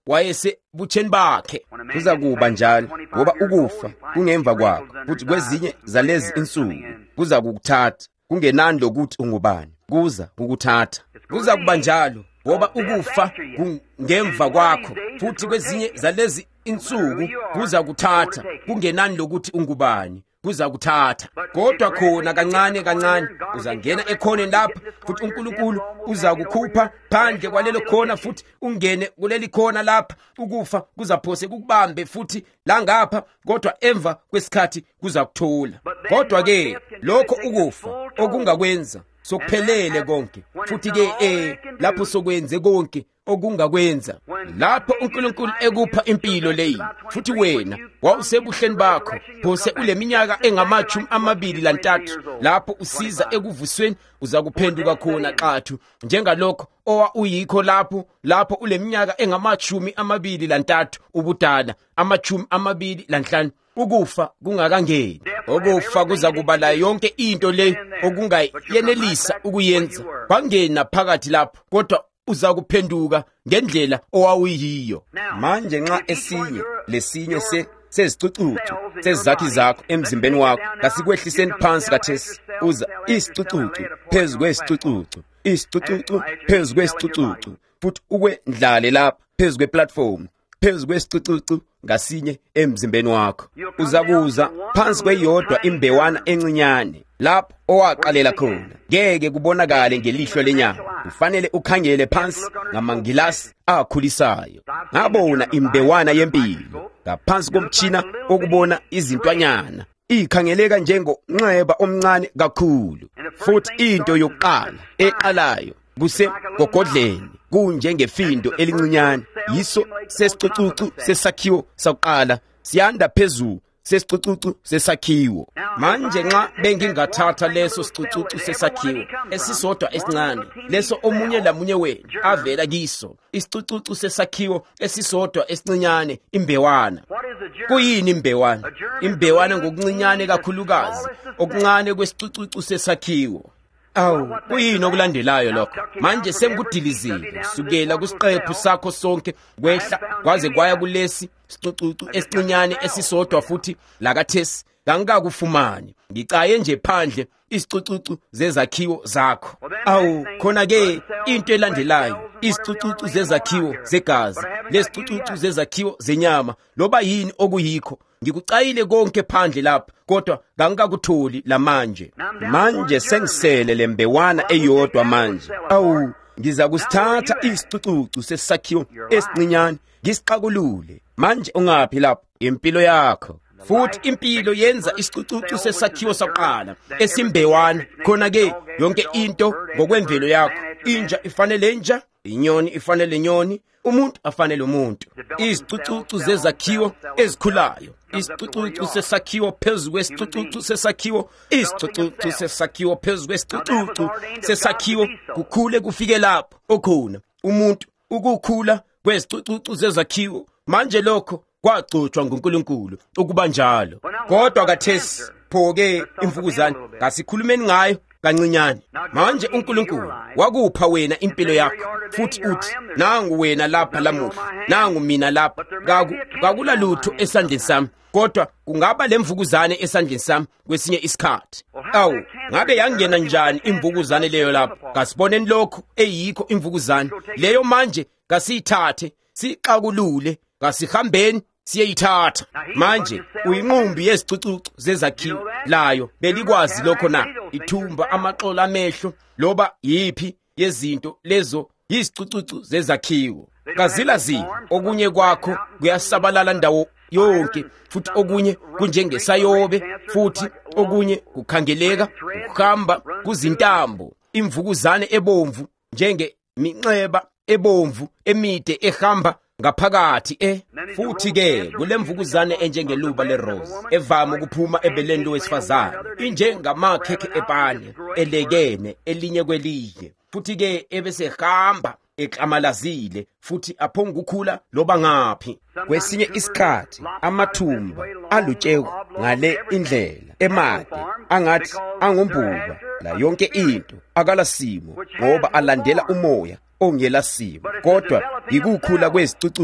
wayese butheni bakhe. Kuza kuba njalo ngoba ukufa kungemva kwakho, futhi kwezinye zalezi insuku kuza kukuthatha, kungenani lokuthi ungubani, kuza kukuthatha. Kuza kuba njalo ngoba ukufa kungemva kwakho, futhi kwezinye zalezi insuku kuza kuthatha, kungenani lokuthi ungubani, kuza kuthatha. Kodwa khona kancane kancane uzangena ekhoneni lapha, futhi uNkulunkulu uza kukhupha phandle kwalelo khona, futhi ungene kuleli khona lapha. Ukufa kuzaphose kukubambe futhi la ngapha, kodwa emva kwesikhathi kuza kuthola. Kodwa ke lokho ukufa okungakwenza sokuphelele konke, futhi ke eh lapho sokwenze konke okungakwenza, lapho uNkulunkulu ekupha impilo leyi, futhi wena wawusebuhleni bakho phose uleminyaka engamachumi amabili lantathu, lapho usiza ekuvusweni uza kuphenduka khona xathu njengalokho owa uyikho lapho lapho uleminyaka engamachumi amabili lantathu ubudala, amachumi amabili lanhlanu ukufa kungakangeni. Ukufa kuza kubala yonke into le okungayenelisa ukuyenza kwangena phakathi lapho, kodwa uza kuphenduka ngendlela owawuyiyo. Manje nxa esinye lesinye se sezicucucu sezakhi zakho emzimbeni wakho kasikwehliseni phansi kathesi, uza isicucucu phezu kwesicucucu, isicucucu phezu kwesicucucu, futhi ukwendlale lapha phezu kweplatform, phezu kwesicucucu ngasinye emzimbeni wakho. Uza kuza phansi kweyodwa imbewana encinyane lapho owaqalela khona. Ngeke kubonakale ngelihlo lenyama, kufanele ukhangele phansi ngamangilasi akhulisayo. Ngabona imbewana yempilo ngaphansi komtshina okubona izintwanyana, ikhangeleka njengonxeba omncane kakhulu, futhi into yokuqala eqalayo kusegogodleni kunjengefindo elincinyane. Yiso sesicucucu sesakhiwo sakuqala siyanda phezulu sesicucucu sesakhiwo. Manje nxa bengingathatha leso sicucucu sesakhiwo esisodwa esincane, leso omunye lamunye wenu avela kiso, isicucucu sesakhiwo esisodwa esincinyane, imbewana. Kuyini imbewana? Imbewana ngokuncinyane kakhulukazi okuncane kwesicucucu sesakhiwo. Awu, kuyini okulandelayo lokho? Manje sengikudilizile kusukela kusiqephu sakho sonke kwehla kwaze kwaya kulesi sicucucu esincinyane esisodwa, futhi lakathesi kangikakufumani. Ngicaye nje phandle isicucucu zezakhiwo zakho. Awu, khona ke into elandelayo, isicucucu zezakhiwo zegazi, lesicucucu zezakhiwo zenyama, loba yini okuyikho. Ngikucayile konke phandle lapha, kodwa kangikakutholi lamanje. Manje sengisele lembewana eyodwa manje. Awu, ngiza kusithatha isicucucu sesakhiwo esincinyane ngisiqakulule. Manje ungaphi lapho impilo yakho? Futhi impilo yenza isicucucu sesakhiwo saqala esimbewana. Khona ke yonke into ngokwemvelo yakho. Inja ifanele inja, inyoni ifanele inyoni, umuntu afanele umuntu. Izicucucu zezakhiwo ezikhulayo, isicucucu sesakhiwo phezu kwesicucucu sesakhiwo, isicucucu sesakhiwo phezu kwesicucucu sesakhiwo, kukhule kufike lapho okhona umuntu, ukukhula kwezicucucu zezakhiwo. Manje lokho kwagcotshwa nguNkulunkulu ukuba njalo. Kodwa kathesi pho-ke imvukuzane ngasikhulumeni ngayo kancinyane. Manje uNkulunkulu wakupha wena impilo yakho, futhi uthi nangu wena lapha lamuhla, nangu mina lapha. Kakula lutho esandleni sami, kodwa kungaba lemvukuzane esandleni sami kwesinye isikhathi. Awu, ngabe yangena njani imvukuzane leyo lapho? Kasiboneni lokho eyikho imvukuzane leyo. Manje kasiyithathe siqakulule, kasihambeni siyeyithatha. Manje uyinqumbi yezicucucu zezakhiwo layo belikwazi lokho na? Ithumba, amaqolo amehlo, loba yiphi yezinto lezo yizicucucu zezakhiwo. Kazila zi okunye kwakho kuyasabalala ndawo yonke, futhi okunye kunjengesayobe, futhi okunye kukhangeleka kuhamba kuzintambo, imvukuzane ebomvu njenge minxeba ebomvu emide ehamba ngaphakathi eh. Futhi ke kulemvukuzane enjengeluba lerose evama ukuphuma ebeleni lowesifazane, injengamakhekhe epane elekene elinye kwelinye, futhi ke ebesehamba eklamalazile, futhi aphonga ukukhula loba ngaphi. Kwesinye isikhathi amathumba alutsheko ngale indlela emade angathi angumbuba, la yonke into akalasimo ngoba alandela umoya ongelasimo, kodwa yikukhula kwezicucucu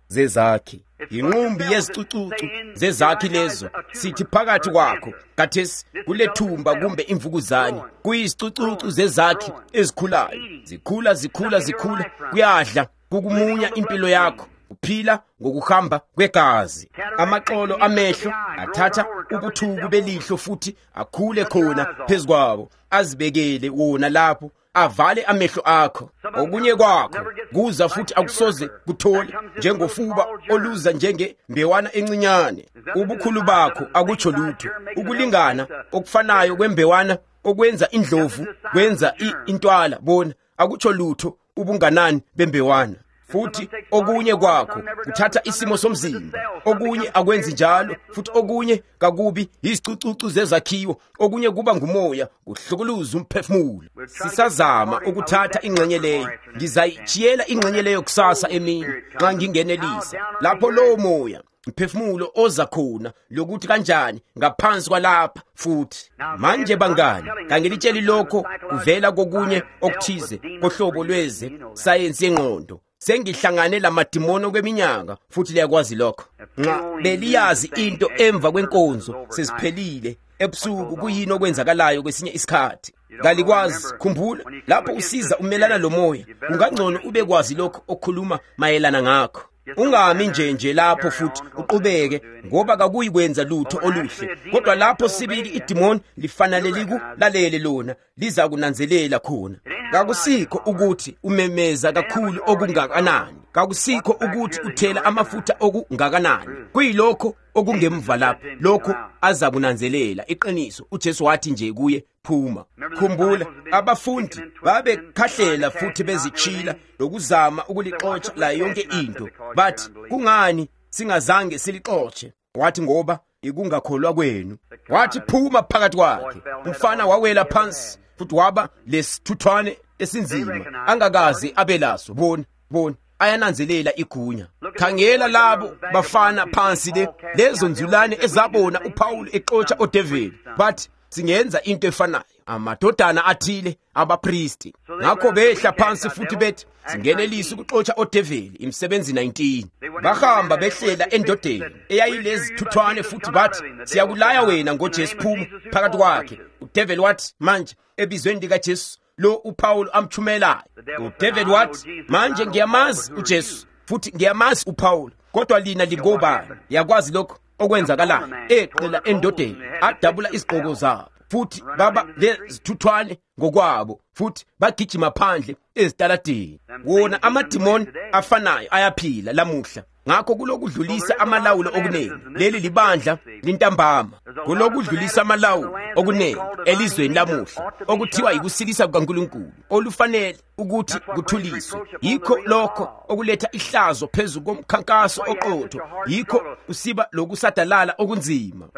zezakhi. Inqumbi yezicucucu zezakhi lezo sithi phakathi kwakho kathesi kulethumba kumbe imvukuzane kuyizicucucu zezakhi ezikhulayo, zikhula zikhula zikhula, kuyadla kukumunya impilo yakho, uphila ngokuhamba kwegazi. Amaxolo amehlo athatha ubuthuku belihlo futhi akhule khona phezukwabo, azibekele wona lapho, avale amehlo akho. Okunye kwakho kuza futhi akusoze kuthole, njengofuba oluza njengembewana encinyane. Ubukhulu bakho akutsho lutho. Ukulingana okufanayo kwembewana okwenza indlovu kwenza intwala, bona akutsho lutho ubunganani bembewana. Futhi okunye kwakho kuthatha isimo somzimba, okunye akwenzi njalo, futhi okunye kakubi izicucucu zezakhiwo, okunye kuba ngumoya kuhlukuluza umphefumulo. Sisazama ukuthatha ingxenye leyo, ngizayijiyela ingxenye leyo kusasa emini nxa ngingenelisa, lapho lowo moya umphefumulo oza khona lokuthi kanjani ngaphansi kwalapha. Futhi manje bangani, kangilitsheli lokho kuvela kokunye okuthize kohlobo lweze sayensi yengqondo. Sengihlangane lamadimoni kweminyaka futhi liyakwazi lokho. Nxa beliyazi into emva kwenkonzo sesiphelile ebusuku kuyini okwenzakalayo kwesinye isikhathi. Kalikwazi khumbula, lapho usiza umelana lo moya, ungangcono ubekwazi lokho okhuluma mayelana ngakho. Ungami nje nje lapho futhi uqhubeke, ngoba kakuyi kwenza lutho oluhle. Kodwa lapho sibili idimoni lifanele likulalele lona, liza kunanzelela khona. Kakusikho ukuthi umemeza kakhulu okungakanani, kakusikho ukuthi uthela amafutha okungakanani, kuyilokho okungemva lapho, lokho aza kunanzelela iqiniso. uJesu wathi nje kuye, phuma. Khumbula, abafundi babekhahlela futhi bezichila lokuzama ukulixotsha la yonke into, bathi kungani singazange silixotshe? Wathi ngoba ikungakholwa kwenu. Wathi phuma phakathi kwakhe. Umfana wawela phansi futhi waba lesithuthwane esinzima, angakazi abelaso. Bona bona ayananzelela igunya. Khangela labo bafana phansi le, lezo nzulane ezabona uPaul exotsha oDavid, bathi singenza into efanayo. Amadodana athile abapristi ngakho behla phansi futhi bethi singenelisa ukuxotsha oDavid. Imisebenzi nineteen. Bahamba behlela endodeni eyayilezi thuthwane futhi bathi siyakulaya wena ngoJesu, phuma phakathi kwakhe. uDavid wathi manje ebizweni likaJesu lo uPaul amthumelayo. uDavid wathi manje ngiyamazi uJesu futhi ngiyamazi uPaul, kodwa lina lingobani? Yakwazi lokho okwenzakalayo. Eqela endodeni adabula izigqoko zabo futhi baba lezithuthwane ngokwabo futhi bagijima phandle ezitaladeni. Wona amadimoni afanayo ayaphila lamuhla. Ngakho kulokudlulisa amalawulo okuningi. Leli libandla lintambama kulokudlulisa amalawulo okuningi elizweni lamuhla, okuthiwa yikusilisa kukaNkulunkulu olufanele ukuthi kuthuliswe. Yikho lokho okuletha ihlazo phezu komkhankaso oqotho, yikho usiba lokusadalala okunzima.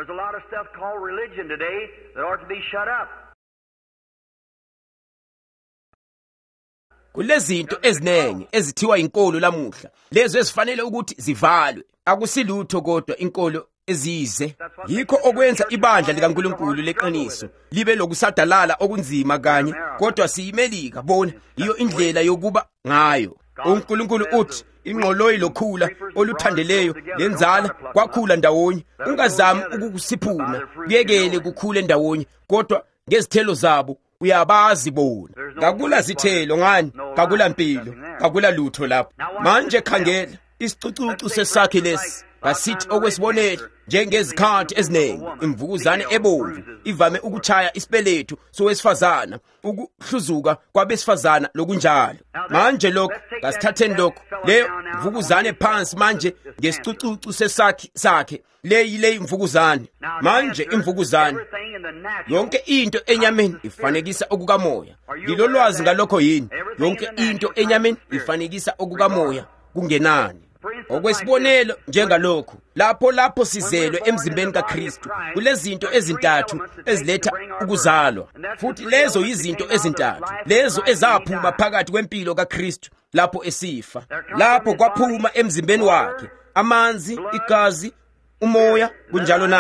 Kulezinto ezinengi ezithiwa inkolo lamuhla, lezo ezifanele ukuthi zivalwe. Akusilutho kodwa inkolo ezize. Yikho okwenza ibandla likaNkulunkulu leqiniso libe lokusadalala okunzima kanye, kodwa siyimelika. Bona iyo indlela yokuba ngayo. uNkulunkulu uthi ingqoloyi lokhula oluthandeleyo lenzala kwakhula ndawonye. Ungazami ukukusiphuna, kuyekele kukhule ndawonye, kodwa ngezithelo zabo uyabazi bona. Kakula zithelo ngani, kakula mpilo, kakula lutho lapho. Manje khangela isicucucu sesakhe lesi, basithi okwesibonelo njengezikhathi eziningi imvukuzane ebomvu ivame ukuchaya isibeletho sowesifazana, ukuhluzuka kwabesifazana lokunjalo. Manje lokho kasithatheni lokho, leyo mvukuzane phansi manje ngesicucucu sesakhe sakhe leyi leyi mvukuzane. Manje imvukuzane yonke into enyameni ifanekisa okukamoya. Lilolwazi ngalokho yini? Yonke into enyameni ifanekisa okukamoya kungenani. Okwesibonelo njengalokho, lapho lapho sizelwe emzimbeni kaKristu kulezinto ezintathu eziletha ukuzalwa, futhi lezo yizinto ezintathu lezo ezaphuma phakathi kwempilo kaKristu lapho esifa. Lapho kwaphuma emzimbeni wakhe amanzi, igazi, umoya, kunjalo na.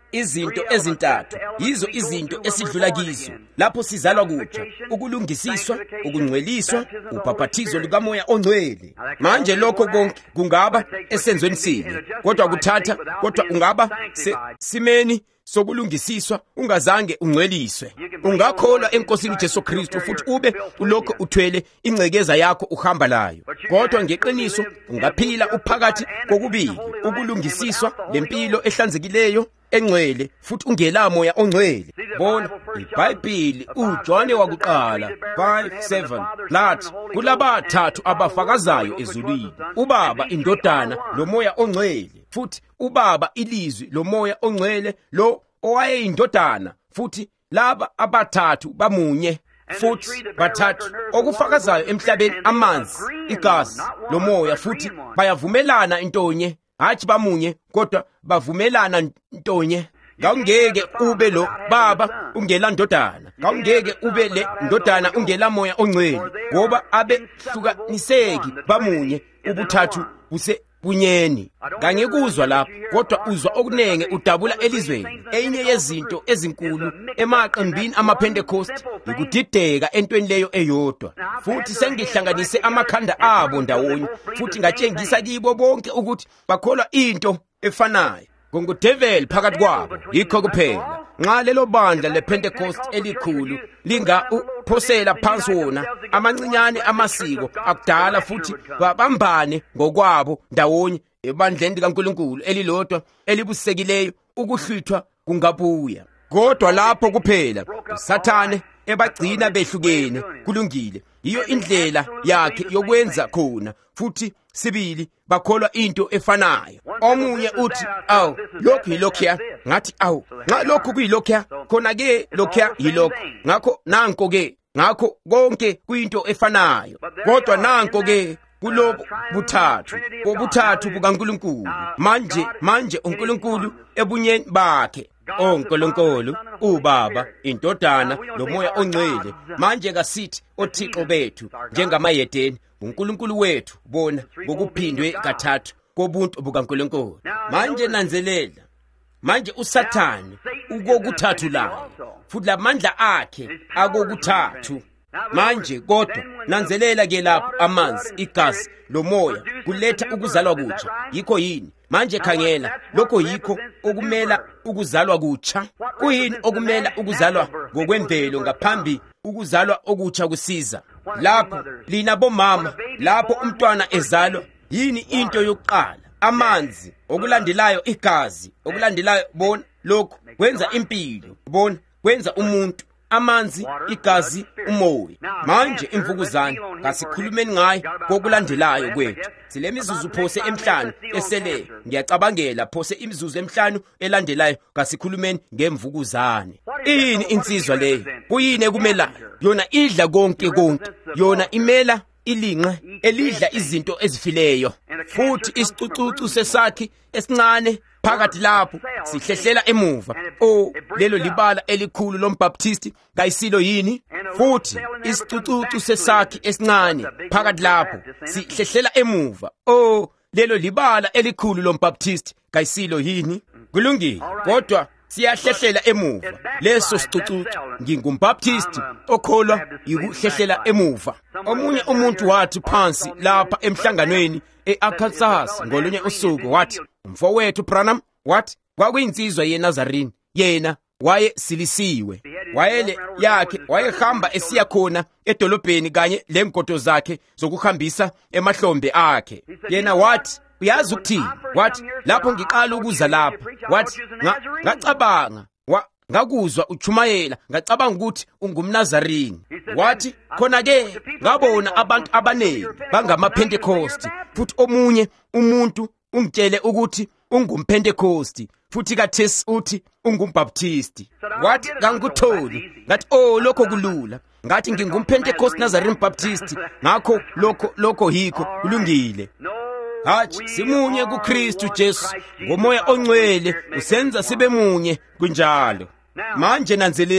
izinto ezintathu yizo izinto esidlula kizo lapho sizalwa kutsha: ukulungisiswa, ukungcweliswa, ubhaphathizo lukamoya ongcwele. Manje lokho konke kungaba esenzweni sinye, kodwa kuthatha kodwa ungaba se, simeni sokulungisiswa ungazange ungcweliswe. Ungakholwa enkosini Jesu Kristu futhi ube ulokho uthwele ingcekeza yakho uhamba layo, kodwa ngeqiniso ungaphila uphakathi kokubili: ukulungisiswa lempilo ehlanzekileyo engcwele futhi ungela moya ongcwele. Bona iBhayibheli uJohane wakuqala five seven lathi kulabathathu abafakazayo ezulwini: uBaba, iNdodana loMoya ongcwele. Futhi uBaba ilizwi loMoya ongcwele lo owayeyindodana, futhi laba abathathu bamunye futhi bathathu okufakazayo emhlabeni: amanzi, igazi lomoya. Futhi bayavumelana intonye, hathi bamunye kodwa bavumelana intonye. Ngawungeke ube lo Baba ungela ndodana, ngawungeke ube le ndodana ungela moya ongcwele, ngoba abehlukaniseki bamunye, ubuthathu buse bunyeni. Ngangikuzwa lapho, kodwa uzwa okunenge udabula elizweni. Enye yezinto ezinkulu emaqembini amaPentecost ikudideka entweni leyo eyodwa. Futhi sengihlanganise amakhanda abo ndawonye, futhi ngatshengisa kibo bonke ukuthi bakholwa into efanayo. Ngongudeveli phakathi kwabo, yikho kuphela. Nxa lelo bandla lePentecost elikhulu linga uphosela phansi wona amancinyane amasiko akudala, futhi babambane ngokwabo ndawonye ebandleni likaNkulunkulu elilodwa elibusekileyo, ukuhlwithwa kungabuya. Kodwa lapho kuphela uSathane ebagcina behlukene, kulungile. Iyo indlela yakhe yokwenza khona. Futhi sibili bakholwa into efanayo. Omunye uthi, awu lokhu yilokhuya, ngathi awu nxa lokhu kuyilokhuya khona-ke lokhuya yilokho, ngakho nanko-ke, ngakho konke kuyinto efanayo. Kodwa nanko-ke kulobo buthathu, bobuthathu bukaNkulunkulu. Manje manje uNkulunkulu ebunyeni bakhe, oNkulunkulu uBaba, iNdodana loMoya ongcwele. Manje kasithi oThixo bethu njengamayedeni, uNkulunkulu wethu bona ngokuphindwe kathathu kobuntu bukaNkulunkulu. Manje nanzelela, manje uSathane ukokuthathu layo, futhi lamandla akhe akokuthathu. Manje kodwa nanzelela ke lapho amanzi, igazi lomoya kuletha ukuzalwa kutsha. Yikho yini? Manje khangela, lokho yikho okumela ukuzalwa kutsha. Kuyini okumela ukuzalwa ngokwemvelo ngaphambi ukuzalwa okutsha kusiza? Lapho lina bomama, lapho umntwana ezalwa, yini into yokuqala? Amanzi, okulandelayo igazi, okulandelayo bona lokho kwenza impilo, bona kwenza umuntu. Amanzi, igazi, umoya. Manje imvukuzane kasikhulumeni ngayo kokulandelayo kwethu. Sile mizuzu phose emhlanu esele, ngiyacabangela phose imizuzu emhlanu elandelayo kasikhulumeni ngemvukuzane. Ini insizwa leyo? Kuyini ekumelayo? Yona idla konke konke. Yona imela ilinqe elidla izinto ezifileyo. Futhi isicucucu sesakhi esincane phakathi lapho sihlehlela emuva. Oh, lelo libala elikhulu lombaptisti kayisilo yini? Futhi isicucucu sesakhi esincane phakathi lapho sihlehlela emuva. Oh, lelo libala elikhulu lombaptisti kayisilo yini? Kulungile, kodwa siyahlehlela emuva. Leso sicucucu ngingumbaptisti okholwa yikuhlehlela emuva. Omunye umuntu wathi phansi lapha emhlanganweni e-Arkansas ngolunye usuku, wathi, umfowethu Branham, wathi kwakuyinsizwa yeNazarini, yena waye silisiwe. Wayele yakhe wayehamba esiya khona edolobheni kanye lengodo zakhe zokuhambisa emahlombe akhe. Yena wathi, uyazi ukuthini? Wathi lapho ngiqala ukuza lapha, wathi ngacabanga, ngakuzwa uchumayela, ngacabanga ukuthi ungumNazarini. Wathi khona-ke ngabona abantu abaningi bangamaPentecost, futhi omunye umuntu ungitshele ukuthi ungumPentecost, futhi kathesi uthi ungumbaptisti. Wathi ngangikutholi, ngathi oh lokho kulula, ngathi ngingumPentecost Nazarene Baptist, ngakho lokho lokho yikho kulungile. Hathi simunye kuKristu Jesu ngomoya ongcwele usenza sibe munye kunjalo. Manje nanzelela,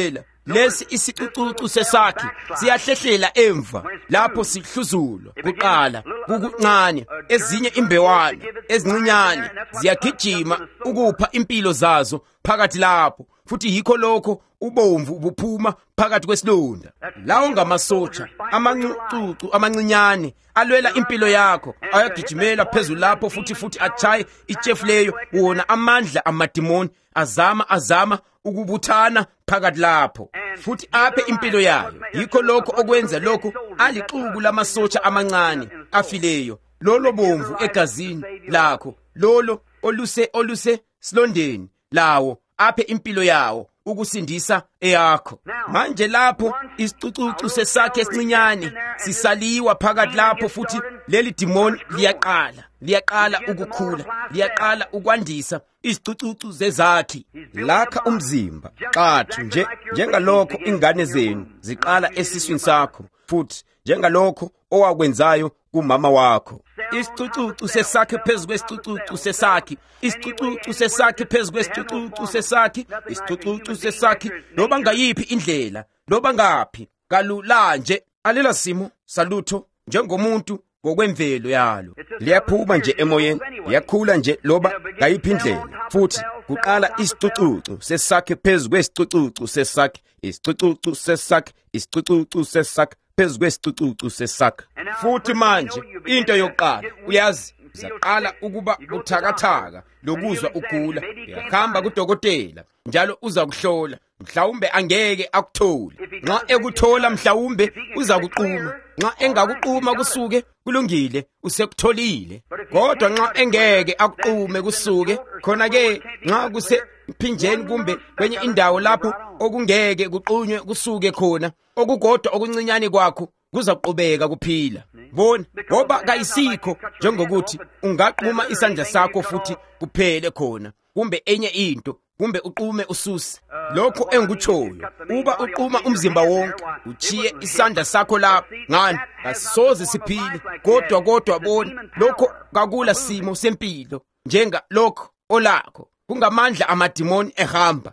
lesi isicucucu sesakhe siyahlehlela emva lapho sihluzulwa kuqala kukuncane. Ezinye imbewana ezincinyane ziyagijima ukupha impilo zazo phakathi lapho, futhi yikho lokho ubomvu buphuma phakathi kwesilonda. Lawo ngamasotsha amancucucu amancinyane alwela impilo yakho, ayagijimela phezulu lapho futhi futhi achaye itshefu leyo. Wona amandla amadimoni azama azama ukubuthana phakathi lapho futhi aphe impilo yayo. Yikho lokho okwenza lokho alixuku lamasotsha amancane afileyo, lolo bomvu egazini lakho, lolo oluse oluse silondeni lawo, aphe impilo yawo ukusindisa eyakho. Manje lapho isicucucu sesakhe esincinyane sisaliwa phakathi lapho, futhi leli demoni liyaqala liyaqala ukukhula, liyaqala ukwandisa izicucucu zezakhi. Lakha umzimba qathu nje njengalokho ingane zenu ziqala esiswini sakho, futhi njengalokho owakwenzayo kumama wakho. Isicucucu sesakhe phezu kwesicucucu sesakhe, isicucucu sesakhe phezu kwesicucucu sesakhe, isicucucu sesakhe, loba ngayiphi indlela, loba ngaphi kalula nje. Alela simo salutho njengomuntu ngokwemvelo yalo, liyaphuma nje emoyeni, liyakhula nje loba ngayiphi indlela. Futhi kuqala isicucucu sesakhe phezu kwesicucucu sesakhe, isicucucu sesakhe, isicucucu sesakhe phezu kwesicucucu sesakhe. Futhi manje into yokuqala uyazi, uzaqala ukuba buthakathaka lokuzwa ugula. Uyahamba kudokotela njalo uza kuhlola, mhlawumbe angeke akuthole. Nxa ekuthola mhlawumbe uza kuquma, nxa engakuquma kusuke kulungile, usekutholile. Kodwa nxa engeke akuqume kusuke, khona ke nxa kuse mphinjeni kumbe kwenye indawo lapho okungeke kuqunywe kusuke khona, okukodwa okuncinyane kwakho kuzakuqhubeka kuphila. Bona ngoba kayisikho njengokuthi ungaqhuma isandla sakho futhi kuphele khona, kumbe enye into, kumbe uqume ususe. Lokho engikutshoyo, uba uquma umzimba wonke uchiye isandla sakho lapho, ngani asisoze siphile. Kodwa kodwa bona lokho kakula simo sempilo njenga lokho olakho, kungamandla amadimoni ehamba.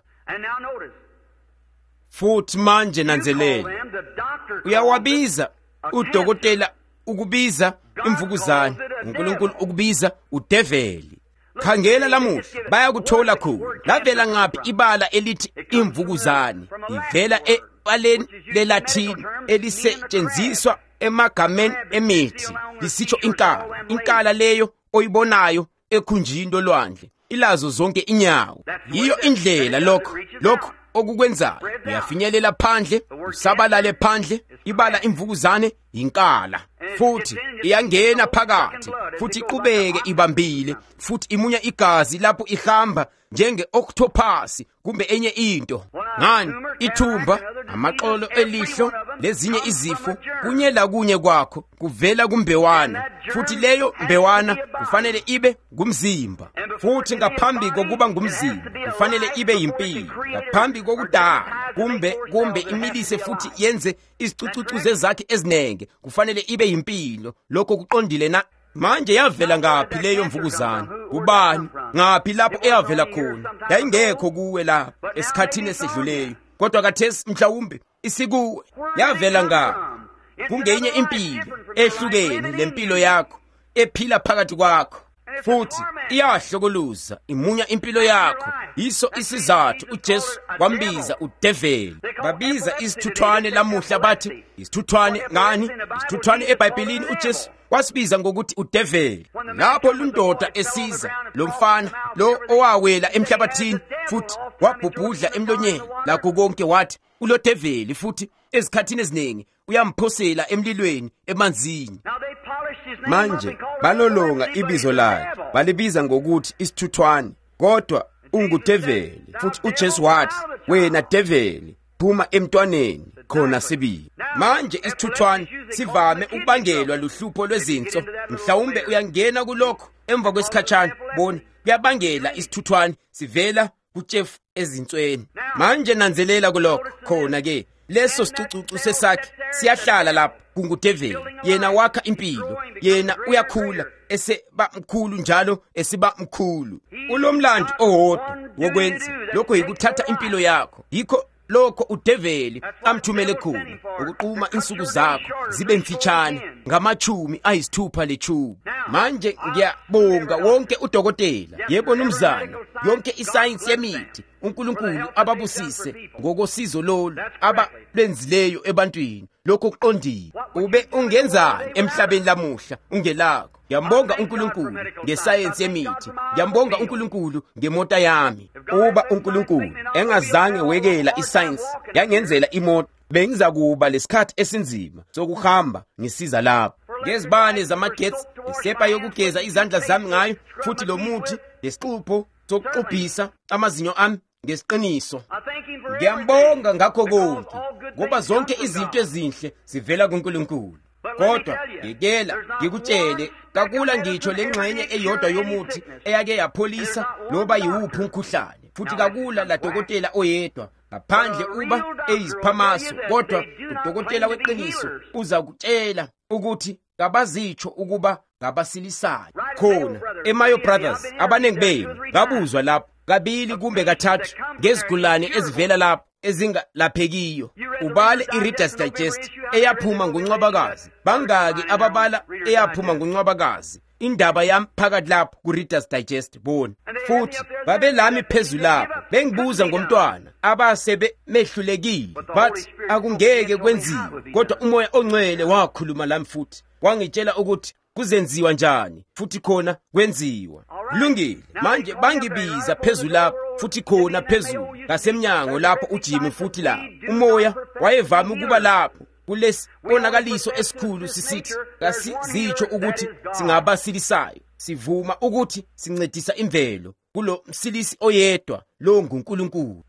Futhi manje nanzelela, uyawabiza udokotela ukubiza imvukuzane, uNkulunkulu ukubiza udeveli. Khangela lamuhla bayakuthola khona. Lavela ngaphi ibala elithi imvukuzane? Ivela ebaleni leLatin elisetshenziswa emagameni emithi, lisitsho inkala. Inkala leyo oyibonayo ekhunjini lolwandle ilazo zonke inyawo. Yiyo indlela lokho lokho okukwenzayo. Uyafinyelela phandle, usabalale phandle. Ibala imvukuzane inkala, futhi iyangena phakathi, futhi iqhubeke ibambile, futhi imunya igazi lapho ihamba njenge-octopus kumbe enye into. Ngani ithumba, amaxolo elihlo, lezinye izifo, kunye lakunye kwakho kuvela kumbewana, futhi leyo mbewana kufanele ibe ngumzimba. Futhi ngaphambi kokuba ngumzimba kufanele ibe yimpilo. Ngaphambi kokudala kumbe kumbe imilise futhi yenze izicucucu zezakhe ezinenge kufanele ibe yimpilo. Lokho kuqondile na? Manje yavela ngaphi leyo mvukuzane? Ubani? Ngaphi lapho eyavela khona? Yayingekho kuwe lapho esikhathini esedluleyo, kodwa kathesi mhlawumbe isikuwe. Yavela ngaphi? Kungenye impilo ehlukene lempilo yakho ephila phakathi kwakho, futhi iyahlokoluza imunya impilo yakho. Yiso isizathu uJesu wambiza udeveli. Babiza isithuthwane lamuhla bathi isithuthwane. Ngani isithuthwane? eBhayibhelini uJesu wasibiza ngokuthi udeveli. Lapho lundoda esiza lomfana lo owawela emhlabathini futhi wabhubhudla emlonyeni lakho konke, wathi ulodeveli, futhi ezikhathini eziningi uyamphosela emlilweni emanzini. Manje balolonga ibizo layo, balibiza ngokuthi isithuthwane, kodwa ungudeveli. Futhi uJesu wathi, wena develi, phuma emntwaneni khona sibili. Manje isithuthwane sivame ukubangelwa luhlupho lwezinso. Mhlawumbe uyangena kulokho emva kwesikhatshana, bona kuyabangela isithuthwane sivela kutshefu ezinsweni. Manje nanzelela kulokho khona ke leso sicucucu sesakhe siyahlala lapho kungudeveli. Yena wakha impilo, yena uyakhula eseba mkhulu njalo esiba mkhulu. Ulomlando owodwa wokwenza lokho yikuthatha impilo yakho. Yikho lokho udeveli amthumele khona, ukuquma insuku zakho zibe mfitshane ngamachumi ayisithupha lethuba. Manje ngiyabonga wonke udokotela, yebo nomzana, yonke isayensi yemithi, uNkulunkulu ababusise ngokosizo lolu abalwenzileyo ebantwini. Lokho kuqondile. Ube ungenzani emhlabeni lamuhla ungelakho? Ngiyambonga uNkulunkulu ngesayensi yemithi, ngiyambonga uNkulunkulu ngemota yami. Uba uNkulunkulu engazange wekela isayensi yangenzela imoto, bengizakuba lesikhathi esinzima sokuhamba ngisiza lapho. Ngezibane zamagetsi, isepa yokugeza izandla zami ngayo, futhi lo muthi lesixubho sokuxubhisa amazinyo ami ngesiqiniso. Ngiyambonga ngakho konke, ngoba zonke izinto ezinhle zivela kuNkulunkulu. Kodwa ngikela ngikutshele, kakula ngitsho lengxenye eyodwa yomuthi eyake yapholisa loba yiwuphi umkhuhlane, futhi kakula la dokotela oyedwa ngaphandle uba eyiziphamaso. Kodwa udokotela weqiniso uza kutshela ukuthi kabazitsho ukuba ngabasilisayo. Khona eMayo Brothers abanengi benu ngabuzwa lapho kabili kumbe kathathu ngezigulane ezivela lapho ezingalaphekiyo. Ubale i-Reader's Digest eyaphuma nguNcwabakazi. Bangaki ababala eyaphuma nguNcwabakazi indaba yami phakathi lapho ku-Reader's Digest bona. Futhi babelami phezulu lapho bengibuza ngomntwana abasebe mehlulekile, but akungeke kwenziwe. Kodwa uMoya oNgcwele wakhuluma lami futhi wangitshela ukuthi kuzenziwa njani, futhi khona kwenziwa. Kulungile. Manje bangibiza phezulu lapho, futhi khona phezulu ngasemnyango lapho uJimmy futhi lapho uMoya wayevama ukuba lapho kulesi bonakaliso esikhulu sisithi kasizitsho ukuthi singabasilisayo, sivuma ukuthi sincedisa imvelo kulo msilisi oyedwa lo nguNkulunkulu.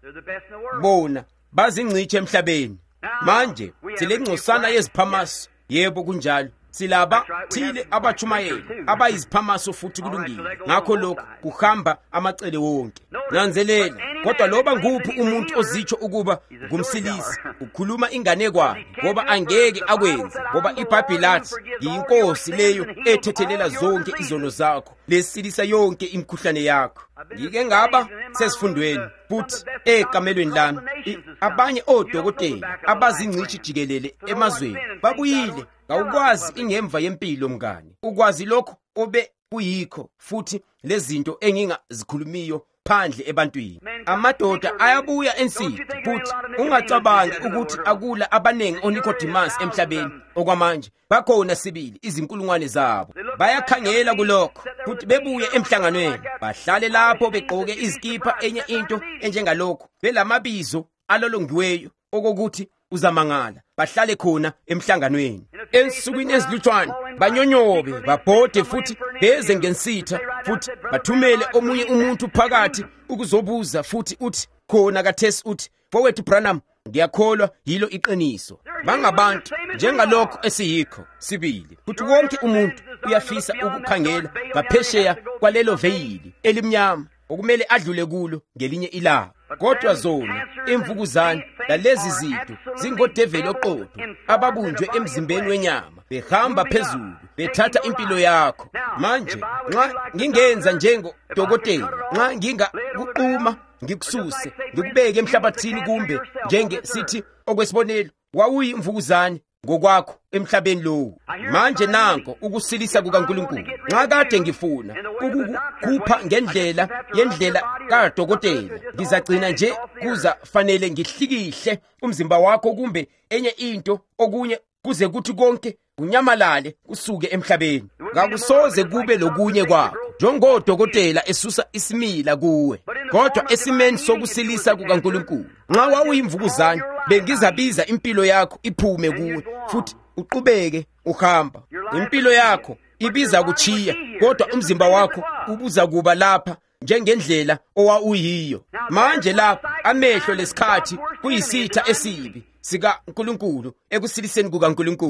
Bona bazingcithi emhlabeni. Manje silengcosana yeziphamaso, yebo kunjalo. Silaba thile abachumayeli abayiziphamaso futhi kulungile. Ngakho lokho kuhamba amacele wonke. Nanzelela, kodwa loba nguphi umuntu ozitsho ukuba ngumsilisi ukhuluma inganekwane, ngoba angeke akwenze, ngoba iBhayibheli lathi ngiyinkosi leyo ethethelela zonke izono zakho, lesilisa yonke imikhuhlane yakho. Ngike ngaba sesifundweni futhi ekamelweni lami abanye odokotela abazingcithi jikelele emazweni babuyile. Ngawukwazi ingemva yempilo mngani, ukwazi lokho obe kuyikho, futhi lezinto engingazikhulumiyo phandle ebantwini. Amadoda ayabuya ensiti, futhi ungacabangi ukuthi akula abanengi oNicodemus emhlabeni okwamanje. Bakhona sibili izinkulungwane zabo, bayakhangela kulokho, futhi bebuye emhlanganweni, bahlale lapho begqoke izikipa enye into enjengalokho, belamabizo alolongiweyo okokuthi uzamangala, bahlale khona emhlanganweni. Ensukwini ezilutshwane banyonyobe, babhode futhi beze ngensitha, futhi bathumele omunye umuntu phakathi ukuzobuza futhi uthi khona kathesi uthi, "Fowethu Branham, ngiyakholwa yilo iqiniso." Bangabantu njengalokho esiyikho sibili, futhi wonke umuntu uyafisa ukukhangela ngaphesheya kwalelo veyili elimnyama okumele adlule kulo ngelinye ilanga. Kodwa zona imvukuzane lalezi zinto zingodeveli oqotho ababunjwe emzimbeni wenyama, behamba phezulu bethatha impilo yakho. Manje nxa ngingenza njengo dokotela, nxa ngingakuquma ngikususe ngikubeke emhlabathini, kumbe njenge sithi okwesibonelo wawuyimvukuzane ngokwakho emhlabeni lowo, manje nanko ukusilisa kukaNkulunkulu. Nxa kade ngifuna ukukukhupha ngendlela yendlela kadokotela, ngizagcina nje kuza fanele ngihlikihle umzimba wakho kumbe enye into okunye kuze kuthi konke kunyamalale kusuke emhlabeni. Ngakusoze kube lokunye kwakho njengodokotela esusa isimila kuwe, kodwa esimeni sokusilisa kukaNkulunkulu. Nxa wawuyimvukuzane bengizabiza impilo yakho iphume kuwe, futhi uqhubeke uhamba. Impilo yakho ibiza kuchiya, kodwa umzimba wakho ubuza kuba lapha njengendlela owawuyiyo. Manje lapha amehlo lesikhathi kuyisitha esibi sika Nkulunkulu ekusiliseni kukaNkulunkulu.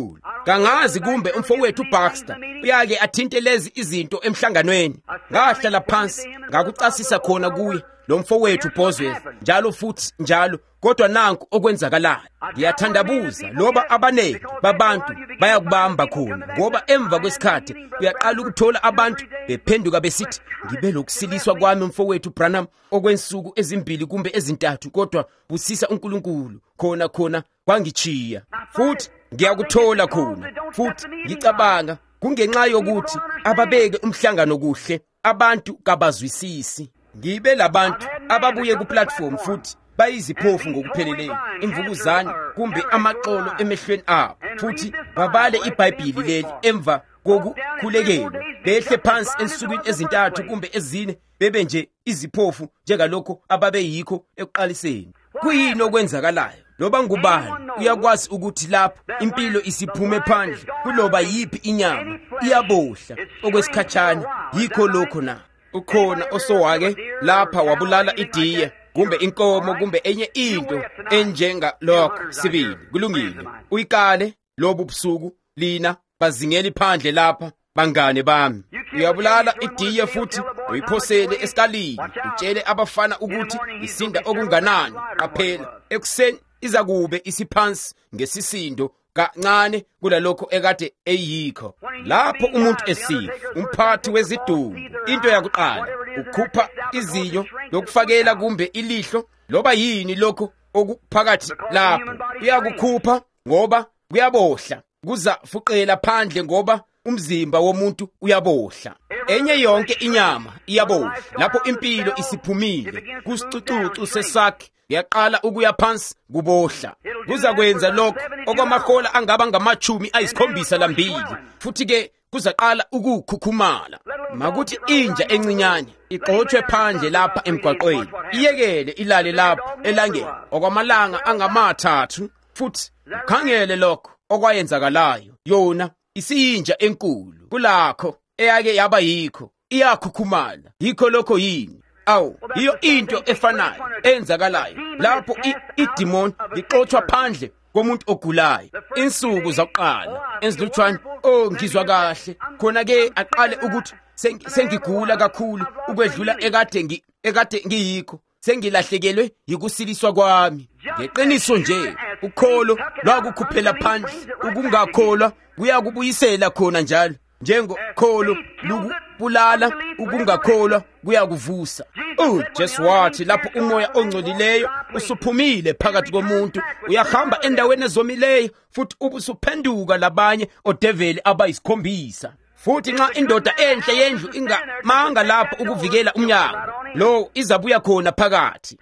kangazi kumbe umfowethu uBaxter uyake athinte lezi izinto emhlanganweni. Ngahlala phansi ngakucasisa khona kuye lo mfowethu Bosworth njalo futhi njalo, kodwa nanku okwenzakalayo. Ngiyathandabuza loba abaningi babantu bayakubamba khona, ngoba emva kwesikhathi uyaqala ukuthola abantu bephenduka besithi ngibe lokusiliswa kwami mfowethu Branham okwensuku ezimbili kumbe ezintathu, kodwa busisa uNkulunkulu khona khona kwangichiya. Futhi ngiyakuthola khona, futhi ngicabanga kungenxa yokuthi ababeke umhlangano kuhle abantu kabazwisisi. Ngibe labantu ababuye ku platform futhi bayiziphofu ngokupheleleyo, imvukuzane kumbe amaqolo emehlweni abo, futhi babale iBhayibheli leli emva kokukhulekelwa, behle phansi ensukwini ezintathu kumbe ezine bebe nje iziphofu njengalokho ababeyikho ekuqaliseni. Kuyini okwenzakalayo? Loba ngubani uyakwazi ukuthi lapho impilo isiphume phandle kuloba yipi inyama iyabohla okwesikhatshana. Yikho lokho na ukhona osowake lapha wabulala idiya kumbe inkomo kumbe enye into enjenga lokho sibili. Kulungile uyikale lobu busuku lina bazingeli phandle lapha bangane bami. Uyabulala idiya futhi uyiphosele esikalini, utshele abafana ukuthi isinda okunganani. Qaphela, ekuseni iza kube isiphansi ngesisindo kancane kulalokho ekade eyikho. Lapho umuntu esifa, umphathi wezidumbu, into yakuqala ukhupha izinyo lokufakela kumbe ilihlo loba yini lokho okuphakathi lapho uyakukhupha ngoba kuyabohla, kuzafuqela phandle ngoba umzimba womuntu uyabohla. Enye yonke inyama iyabohla lapho impilo isiphumile kusicucucu sesakhe yaqala ukuya phansi kubohla. Kuzakwenza lokho okwamahola angaba ngamachumi ayisikhombisa lambili, futhi ke kuzaqala ukukhukhumala. Makuthi inja encinyane igxothwe phandle lapha emgwaqweni, iyekele ilale lapho elangeni okwamalanga angamathathu, futhi ukhangele lokho okwayenzakalayo. Yona isiyinja enkulu kulakho eyake yaba yikho, iyakhukhumala. Yikho lokho yini? Awu, iyo into efanayo enzakalayo lapho idemon lixothwa phandle komuntu ogulayo. Insuku zakuqala enzilutshwana, oh ngizwa kahle, khona ke aqale ukuthi sengigula kakhulu ukwedlula ekade ngi ekade ngiyikho, sengilahlekelwe yikusiliswa kwami. Ngeqiniso nje ukholo lwakukhuphela phandle, ukungakholwa kuyakubuyisela khona njalo. Njengokholo lukubulala, ukungakholwa kuyakuvusa. Oh Jesu wathi lapho umoya ongcolileyo usuphumile phakathi komuntu, uyahamba endaweni ezomileyo futhi ubusuphenduka labanye odeveli abayisikhombisa. Futhi nxa indoda enhle yendlu ingamanga lapho ukuvikela umnyango, lo izabuya khona phakathi.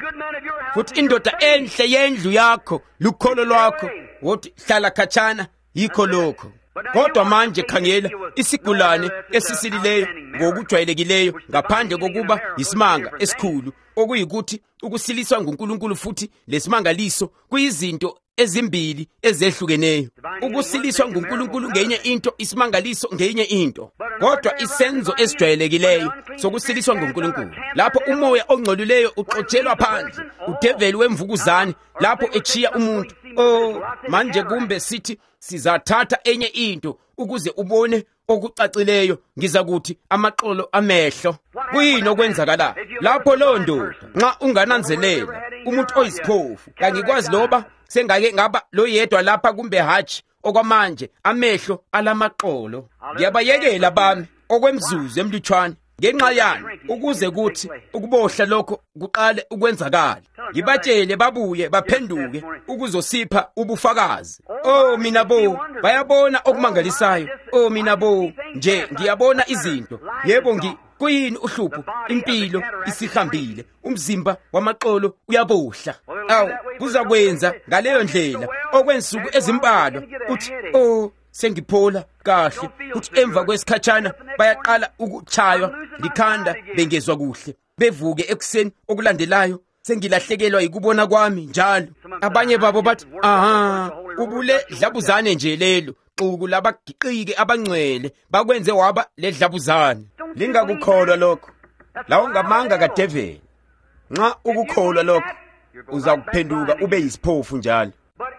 Futhi indoda enhle yendlu yakho lukholo lwakho, wothi hlala khatshana, yikho lokho. Kodwa manje khangela isigulane esisilileyo ngokujwayelekileyo, ngaphandle kokuba isimanga esikhulu, okuyikuthi ukusiliswa nguNkulunkulu futhi lesimangaliso kuyizinto ezimbili ezehlukeneyo. Ukusiliswa nguNkulunkulu ngenye into, isimangaliso ngenye into. Kodwa isenzo esijwayelekileyo sokusiliswa nguNkulunkulu lapho umoya ongcolileyo uxotshelwa phandle, udeveli wemvukuzane lapho echiya umuntu. Oh manje kumbe sithi sizathatha enye into ukuze ubone okucacileyo. Ngizakuthi amaqolo amehlo. Kuyini okwenzakala lapho lo ndoda nxa ungananzelela umuntu oyisiphofu? Kangikwazi loba sengake ngaba lo yedwa lapha kumbe hatshi okwamanje amehlo alamaqolo. Ngiyabayekela bami okwemzuzu emlutshwana ngenxa yani, ukuze kuthi ukubohla lokho kuqale ukwenzakala. Ngibatshele babuye baphenduke ukuzosipha ubufakazi. Oh mina bo, bayabona okumangalisayo. Oh mina bo, nje ngiyabona izinto. Yebo ngi kuyini uhlupho? Impilo isihambile, umzimba wamaqolo uyabohla. Awu, kuzakwenza ngaleyo ndlela okwensuku ezimbalwa uthi oh sengiphola kahle, uthi emva kwesikhatshana bayaqala ukuchaywa likhanda bengezwa kuhle, bevuke ekuseni okulandelayo sengilahlekelwa yikubona kwami njalo. Abanye babo bathi aha, ubule dlabuzane nje lelo xuku labagiqike abangcwele bakwenze waba ledlabuzane. Lingakukholwa lokho, lawo ngamanga kadeveli. Nxa ukukholwa lokho uzakuphenduka ube yisiphofu njalo.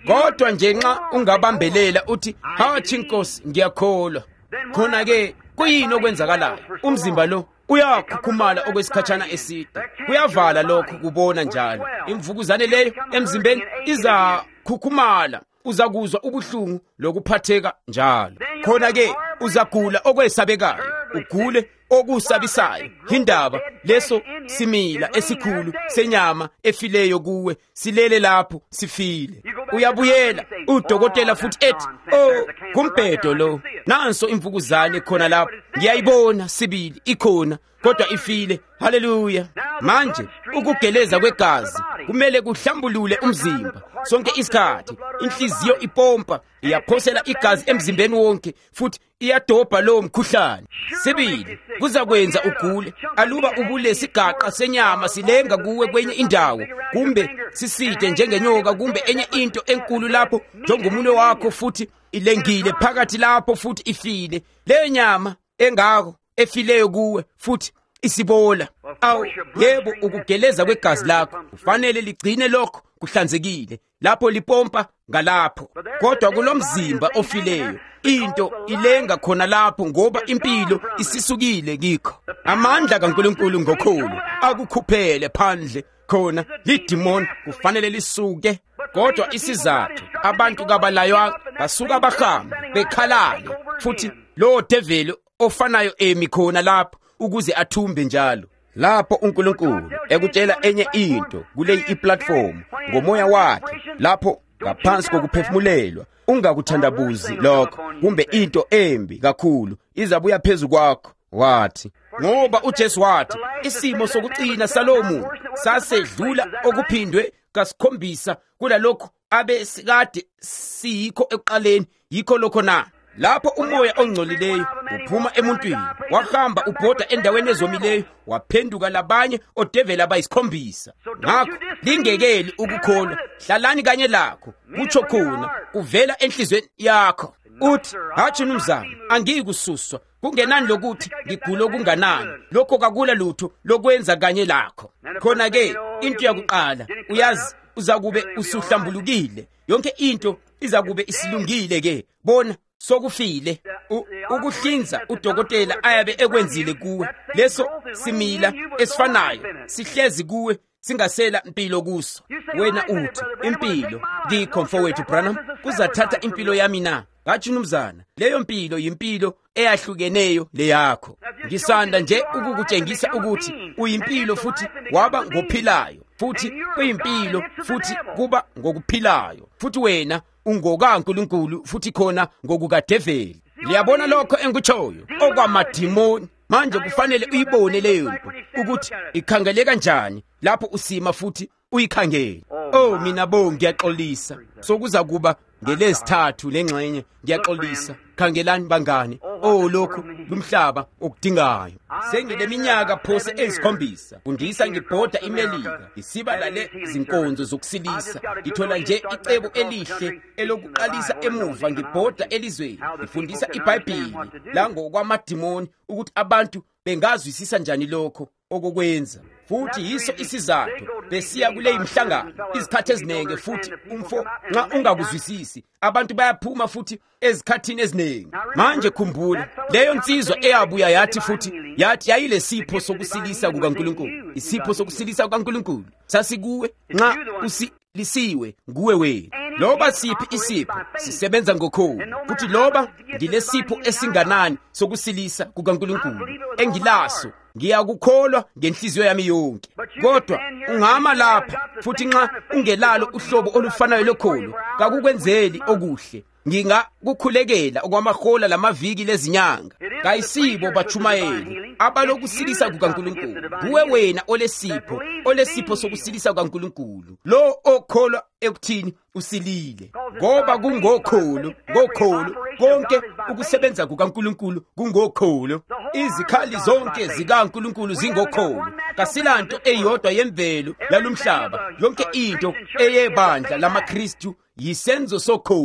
kodwa nje nxa ungabambelela uthi hathi Nkosi ngiyakholwa, khona ke kuyini okwenzakalayo? Umzimba lo uyakhukhumala okwesikhatshana eside, kuyavala lokho kubona njalo. Imvukuzane leyo emzimbeni iza khukhumala, uzakuzwa ubuhlungu lokuphatheka njalo. Khona ke uzagula okwesabekayo, ugule okusabisayo. Indaba leso simila esikhulu senyama efileyo kuwe silele lapho sifile. Uyabuyela udokotela futhi ethi, oh kumbhedo lo, nanso imvukuzane khona lapho, ngiyayibona sibili ikhona kodwa ifile. Haleluya. Manje ukugeleza kwegazi kumele kuhlambulule umzimba sonke isikhathi. Inhliziyo ipompa, iyaphosela igazi emzimbeni wonke futhi iyadobha lo mkhuhlane. Sibili, kuzakwenza ugule. Aluba ubulesigaqa senyama silenga kuwe kwenye indawo, kumbe siside njengenyoka, kumbe enye into enkulu lapho njengomunwe wakho futhi ilengile phakathi lapho futhi ifile. Le nyama engako efileyo kuwe futhi isibola. Awu yebo, ukugeleza kwegazi lakho kufanele ligcine lokho kuhlanzekile lapho lipompa ngalapho. Kodwa kulomzimba ofileyo into ilenga khona lapho ngoba impilo isisukile kikho. Amandla kaNkulunkulu ngokholo akukhuphele phandle khona, lidimoni kufanele lisuke. Kodwa isizathu abantu kabalaywa basuka bahamba bekhalale, futhi lo devil ofanayo emi khona lapho ukuze athumbe njalo. Lapho uNkulunkulu ekutshela enye into kule iplatform ngomoya wakhe, lapho ngaphansi kokuphefumulelwa, ungakuthandabuzi lokho, kumbe into embi kakhulu izabuya phezulu kwakho. Wathi ngoba uJesu wathi isimo sokucina salowo muntu sasedlula okuphindwe kasikhombisa kulalokho abesikade siyikho ekuqaleni. Yikho lokho na lapho umoya ongcolileyo uphuma emuntwini, wahamba ubhoda endaweni ezomileyo, waphenduka labanye odevela bayisikhombisa. Ngakho lingekeli ukukholwa, hlalani kanye lakho, kutsho khona uvela enhlizweni yakho. Uthi hathi mnumzane, angikususwa kungenani lokuthi ngigula okunganani, lokho kakula lutho lokwenza kanye lakho. Khona ke into yakuqala uyazi uzakube usuhlambulukile, yonke into izakube isilungile. Ke bona sokufile ukuhlinza udokotela ayabe ekwenzile kuwe, leso simila esifanayo sihlezi kuwe singasela impilo kuso. Wena uthi impilo ngikho mfowethu Branham, kuzathatha impilo yami na? Ngathi mnumzana, leyo mpilo yimpilo eyahlukeneyo leyakho. Ngisanda nje ukukutshengisa ukuthi uyimpilo futhi waba ngophilayo, futhi kuyimpilo futhi kuba ngokuphilayo, futhi wena ungokaNkulunkulu futhi khona ngokukadeveli. Liyabona lokho engikutshoyo okwamadimoni. Manje kufanele uyibone leyo nto ukuthi ikhangeleka kanjani lapho usima futhi uyikhangele. Oh mina bo ngiyaxolisa, sokuza kuba ngelesithathu lengxenye. Ngiyaxolisa, khangelani bangane, oh lokho lumhlaba okudingayo. Sengileminyaka phose ezisikhombisa kundisa ngibhoda iMelika, ngisiba lale zinkonzo zokusilisa. Ngithola nje icebo elihle elokuqalisa emuva, ngibhoda elizweni ngifundisa iBhayibheli la ngokwamadimoni ukuthi abantu bengazwisisa njani lokho okokwenza. Futhi yiso isizathu besiya kule imhlangano izikhathi ezinenge, futhi umfo nxa ungakuzwisisi abantu bayaphuma futhi ezikhathini ezinenge. Manje khumbula leyo nsizwa eyabuya yathi futhi yathi yayilesipho sokusilisa kukaNkulunkulu. Isipho sokusilisa kukaNkulunkulu sasikuwe nxa usilisiwe nguwe wena. Loba siphi isipho sisebenza ngokholo, futhi loba ngilesipho esinganani sokusilisa kukaNkulunkulu engilaso, ngiyakukholwa ngenhliziyo yami yonke. Kodwa ungama lapha futhi nxa ungelalo uhlobo olufanayo lokholo, kakukwenzeli okuhle. Ngingakukhulekela okwamahola lamaviki lezinyanga. Kayisibo bachumayeli abalokusilisa kukaNkulunkulu. Kuwe wena olesipho, olesipho sokusilisa kukaNkulunkulu, lo okholwa ekuthini usilile. Ngoba kungokholo, ngokholo konke ukusebenza kukaNkulunkulu kungokholo. Izikhali zonke zikaNkulunkulu zingokholo. Kasilanto eyodwa yemvelo lalumhlaba, yonke into eyebandla lamaKristu yisenzo sokholo.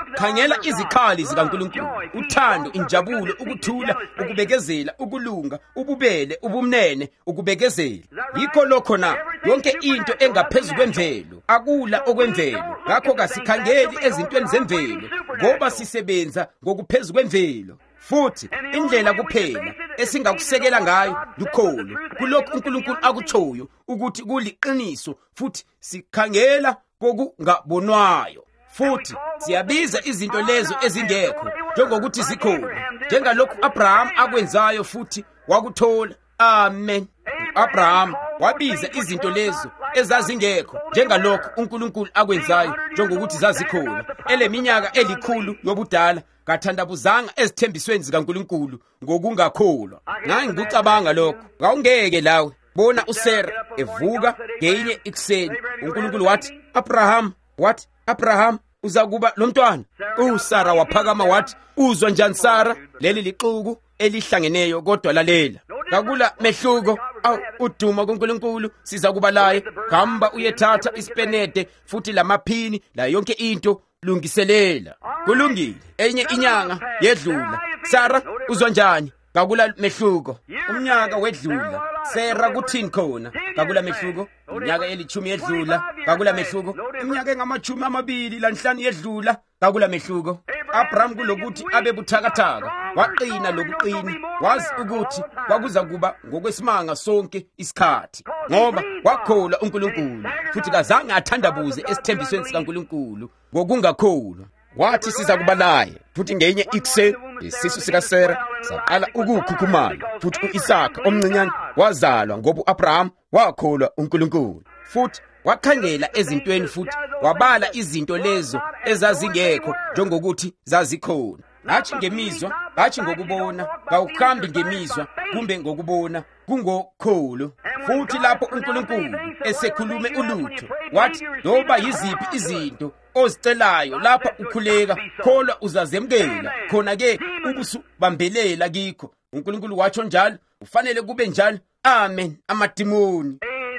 khangela izikhali zikaNkulunkulu, uthando, injabulo, ukuthula, ukubekezela, ukulunga, ububele, ubumnene, ukubekezela. Yikho lokho na yonke into engaphezulu kwemvelo akula okwemvelo. Ngakho kasikhangeli ezintweni zemvelo ngoba sisebenza ngokuphezulu kwemvelo. Futhi indlela kuphela esingakusekela ngayo lukholo kulokho uNkulunkulu akuthoyo ukuthi kuliqiniso, futhi sikhangela kokungabonwayo. Futhi siyabiza izinto lezo ezingekho njengokuthi zikhona, njengalokhu Abraham akwenzayo futhi wakuthola. Amen. Abraham wabiza izinto lezo ezazingekho njengalokhu uNkulunkulu akwenzayo njengokuthi zazikhona. Eleminyaka elikhulu yobudala kathandabuzanga ezithembisweni zikaNkulunkulu ngokungakholwa. Ngangikucabanga lokho. Ngawungeke lawe. Bona uSara evuka ngenye ikuseni, uNkulunkulu wathi, Abraham, wathi, Abraham, uzakuba lo mntwana. uSara waphakama wathi, uzwa njani Sara? Leli lixuku elihlangeneyo kodwa lalela. Kakula mehluko, aw uduma kuNkulunkulu siza kuba laye. Hamba uyethatha isipenede futhi lamaphini la yonke into lungiselela. Kulungile. Enye inyanga yedlula. Sara uzwa njani? Kakula mehluko. Umnyaka wedlula. Sara kuthini khona? Kakula mehluko. Iminyaka elithumi yedlula. Kakula mehluko. Iminyaka engamachumi amabili lanhlanu yedlula. Kakula mehluko. Abraham kulokuthi abe buthakathaka waqina lokuqina, wazi ukuthi kwakuza kuba ngokwesimanga sonke isikhathi, ngoba wakholwa uNkulunkulu futhi kazange athandabuze esithembisweni sikaNkulunkulu ngokungakholwa. Wathi siza kuba naye. Futhi ngenye ikuseni isisu sikaSara saqala ukukhukhumala, futhi uIsaka omncinyane wazalwa ngoba uAbraham wakholwa uNkulunkulu. Futhi wakhangela ezintweni futhi wabala izinto lezo ezazingekho njengokuthi zazikhona. Hathi ngemizwa, hathi ngokubona, kawukhambi ngemizwa kumbe ngokubona, kungokholo. Futhi lapho uNkulunkulu esekhulume ulutho, wathi loba yiziphi izinto ozicelayo lapha ukhuleka, kholwa uzazemukela, khona ke ubusubambelela kikho. uNkulunkulu watsho njalo, ufanele kube njalo. Amen. Amadimoni.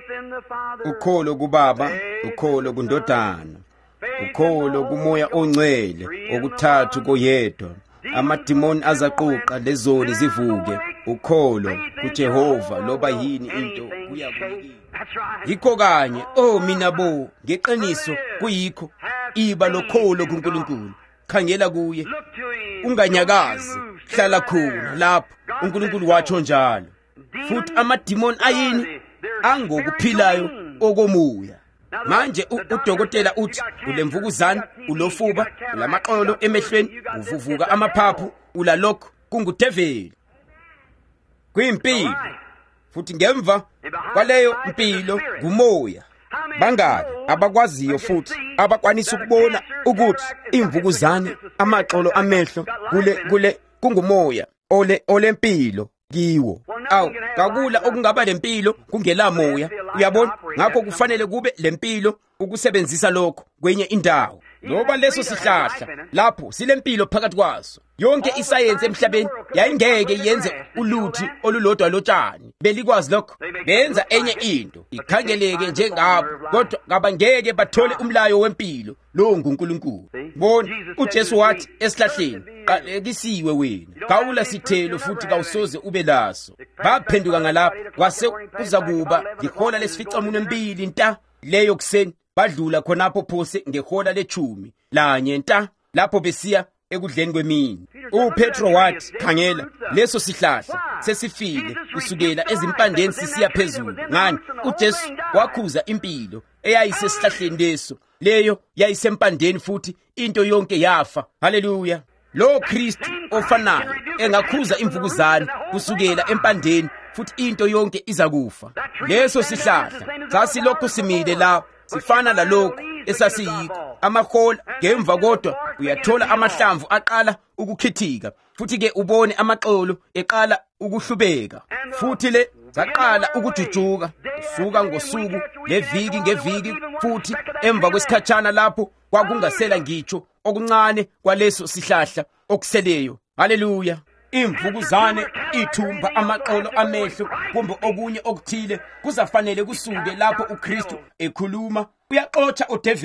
Ukholo kuBaba, ukholo kuNdodana, ukholo kuMoya oNgcwele, okuthathu koyedwa. Amadimoni azaquqa lezoni zivuke. Ukholo kuJehova loba yini into kuyakunikila. Yikho kanye, oh mina bo, ngeqiniso kuyikho. Iba lokholo kuNkulunkulu. Khangela kuye. Unganyakazi, hlala khona lapho. uNkulunkulu watsho njalo. Futhi amadimoni ayini? Angokuphilayo okomoya. Manje udokotela uthi ulemvukuzane, ulofuba, ulamaqolo emehlweni, uvuvuka amaphaphu, ulalokho kungudeveli. Kuyimpilo. Futhi ngemva kwaleyo impilo kumoya. Bangaki abakwaziyo futhi abakwanisa ukubona ukuthi imvukuzane, amaqolo amehlo kule kule kungumoya ole olempilo kiwo. Aw, kakula okungaba lempilo kungela moya. Uyabona, ngakho kufanele kube lempilo ukusebenzisa lokho kwenye indawo. Loba leso sihlahla lapho silempilo phakathi kwaso. Yonke isayensi emhlabeni yayingeke yenze uluthi olulodwa lotshani. Belikwazi lokho, benza enye into ikhangeleke njengabo, kodwa ngabangeke bathole umlayo wempilo lo nguNkulunkulu. Bona uJesu wathi esihlahleni, qalekisiwe wena, kawula sithelo futhi kawusoze ube laso. Baphenduka ngalapho, kwase kuza kuba lihola lesificamunwe mbili nta leyo kuseni. Badlula khonapho phose ngehola lechumi lanye nta lapho besiya ekudleni kwemini. uPetro wathi, khangela, leso sihlahla sesifile kusukela ezimpandeni sisiya phezulu. Ngani? uJesu wakhuza impilo eyayisesihlahleni leso, leyo yayisempandeni futhi into yonke yafa. Haleluya. Lo Kristu ofanayo engakhuza imvukuzane kusukela empandeni futhi into yonke izakufa. Leso sihlahla sasilokhu simile lapho, sifana lalokho esasiyikho. Amahola ngemva kodwa uyathola amahlamvu aqala ukukhithika, futhi ke ubone amaqolo eqala ukuhlubeka, futhi le zaqala ukujujuka usuka ngosuku leviki ngeviki. Futhi emva kwesikhatshana lapho kwakungasela ngitsho okuncane kwaleso sihlahla okuseleyo. Haleluya. Imvukuzane, ithumba, amaqolo amehlo kumbe okunye okuthile kuzafanele kusuke lapho uKristu ekhuluma. Uyaxotsha odeveli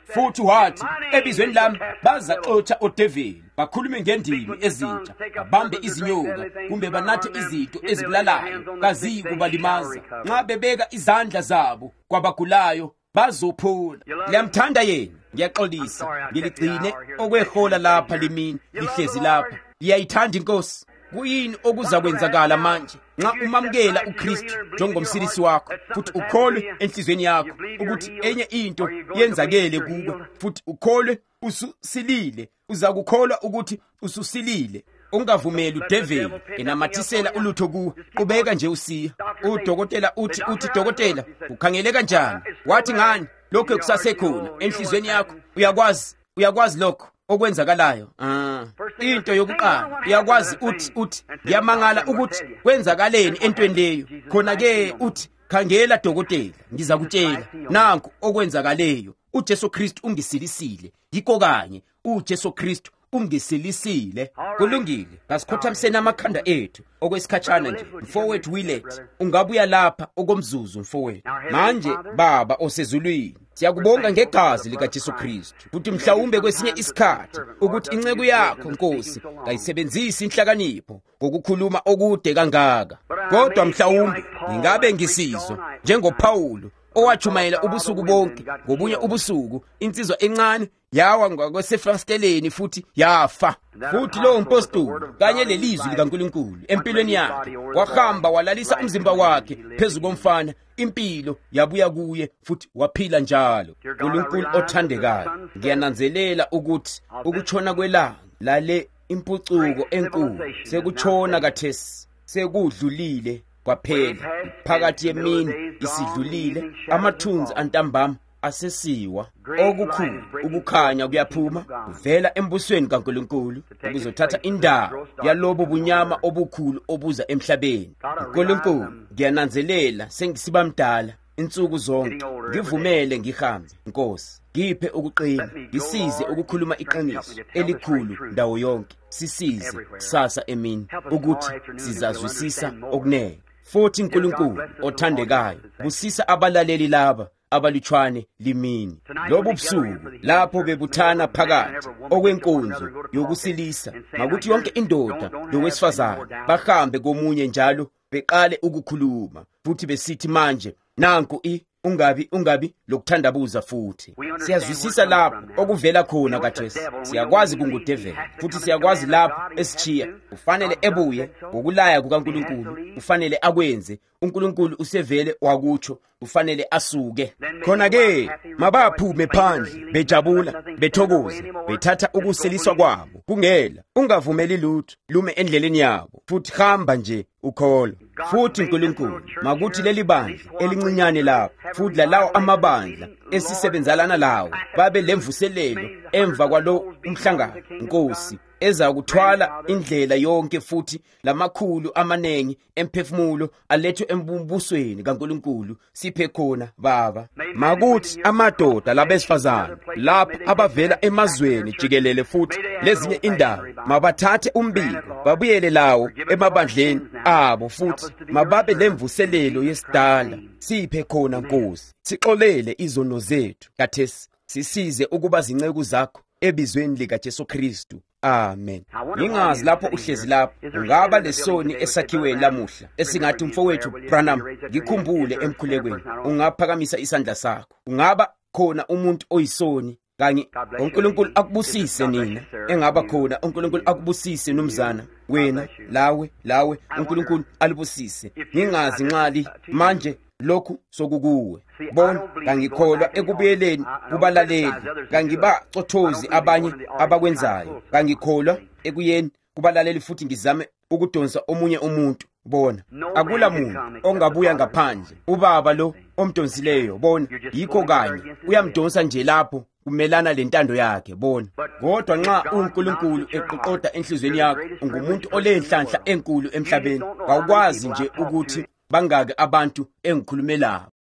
futhi wathi ebizweni lami bazaxotsha odeveli, bakhulume ngendimi ezintsha, babambe izinyoka kumbe banathe izinto ezibulalayo, kaziyi kubalimaza. Nxa bebeka izandla zabo kwabagulayo bazophola. Liyamthanda yena, ngiyaxolisa ngiligcine okwehola lapha limini lihlezi lapha. Liyayithanda inkosi. Kuyini okuzakwenzakala manje nxa umamukela uKristu njengomsilisi wakho futhi ukholwe enhlizweni yakho ukuthi enye into yenzakele kuwe futhi ukholwe ususilile? Uzakukholwa ukuthi ususilile. Ungavumeli udeveli enamathisela ulutho kuwe, ubeka nje usiya. Udokotela uthi uthi dokotela, ukhangele kanjani? Wathi ngani? Lokho ekusasekhona enhlizweni yakho. Uyakwazi uyakwazi lokho okwenzakalayo. Ah, into yokuqala uyakwazi uthi uthi ngiyamangala ukuthi kwenzakaleni entweni leyo. Khona ke uthi khangela dokotela, ngizakutshela nanku okwenzakaleyo. uJesu Kristu ungisilisile. Yikho kanye uJesu Kristu ungisilisile. Kulungile, kasikhothamiseni amakhanda ethu okwesikhatshana nje. Mfowethu Willet, ungabuya lapha okomzuzu mfowethu. Manje Baba osezulwini, siyakubonga ngegazi likaJesu Kristu, futhi mhlawumbe kwesinye isikhathi ukuthi inceku yakho Nkosi kayisebenzisi inhlakanipho ngokukhuluma okude kangaka, kodwa mhlawumbe ngingabe ngisizwa njengoPawulo owachumayela ubusuku bonke. Ngobunye ubusuku insizwa encane yawa ngakwesefasteleni futhi yafa. Futhi lo mpostoli kanye lelizwi likaNkulunkulu empilweni yakhe wahamba walalisa umzimba wakhe phezu komfana. Impilo yabuya kuye futhi waphila njalo. Nkulunkulu othandekayo, ngiyananzelela ukuthi ukutshona kwelanga lale impucuko enkulu sekutshona kathesi, sekudlulile kwaphela. Phakathi yemini isidlulile, amathunzi antambama asesiwa. Okukhulu ukukhanya kuyaphuma kuvela embusweni kaNkulunkulu ukuzothatha indawo yalobo bunyama obukhulu obuza emhlabeni. Nkulunkulu, ngiyananzelela sengisiba mdala insuku zonke. Ngivumele ngihambe Nkosi, ngiphe ukuqina, ngisize ukukhuluma iqiniso elikhulu ndawo yonke. Sisize kusasa emini ukuthi sizazwisisa okunene. Futhi Nkulunkulu othandekayo, busisa abalaleli laba abalutshwane limini lobu busuku lapho bebuthana phakathi okwenkonzo yokusilisa, makuthi yonke indoda lowesifazane bahambe komunye njalo beqale ukukhuluma futhi besithi manje nanku i ungabi ungabi lokuthandabuza. Futhi siyazwisisa lapho okuvela khona kaJesu. Siyakwazi kungudeveli futhi siyakwazi lapho esichiya. Ufanele ebuye ngokulaya kukaNkulunkulu, ufanele akwenze. uNkulunkulu usevele wakutsho, ufanele asuke. Khona ke mabaphume phandle bejabula bethokoza bethatha ukuseliswa kwabo kungela. Ungavumeli lutho lume endleleni yabo, futhi hamba nje ukholo. Futhi Nkulunkulu, makuthi leli bandla elincinyane lapho futhi lalawo amabandla esisebenzalana lawo babe lemvuselelo emva kwalo umhlangano Nkosi eza kuthwala indlela yonke, futhi lamakhulu amanengi emphefumulo alethwe embusweni kaNkulunkulu. Siphe khona Baba, makuthi amadoda labesifazane lapho abavela emazweni jikelele futhi lezinye indawo mabathathe umbiko babuyele lawo emabandleni abo, futhi mababe lemvuselelo yesidala. Siphe khona Nkosi, sixolele izono zethu kathesi, sisize ukuba zinceku zakho ebizweni likaJesu Kristu. Amen. Ngingazi lapho uhlezi lapho ungaba lesoni esakhiweni lamuhla esingathi umfowethu Branham ngikhumbule emkhulekweni, ungaphakamisa isandla sakho. Ungaba khona umuntu oyisoni kanye uNkulunkulu akubusise nina. Engaba khona uNkulunkulu akubusise nomzana wena, lawe lawe uNkulunkulu alibusise. Ngingazi nxali manje lokhu sokukuwe. Bona kangikholwa ekubuyeleni kubalaleli, kangibacothozi abanye abakwenzayo. Kangikholwa ekuyeni kubalaleli futhi ngizame ukudonsa omunye umuntu. Bona akula muntu ongabuya ngaphandle. Ubaba lo omdonsileyo, bona yikho kanye uyamdonsa nje lapho kumelana lentando yakhe. Bona kodwa nxa uNkulunkulu eqoqoda enhlizweni yakho, ungumuntu olenhlanhla enkulu emhlabeni. Awukwazi nje ukuthi bangake abantu engikhulumela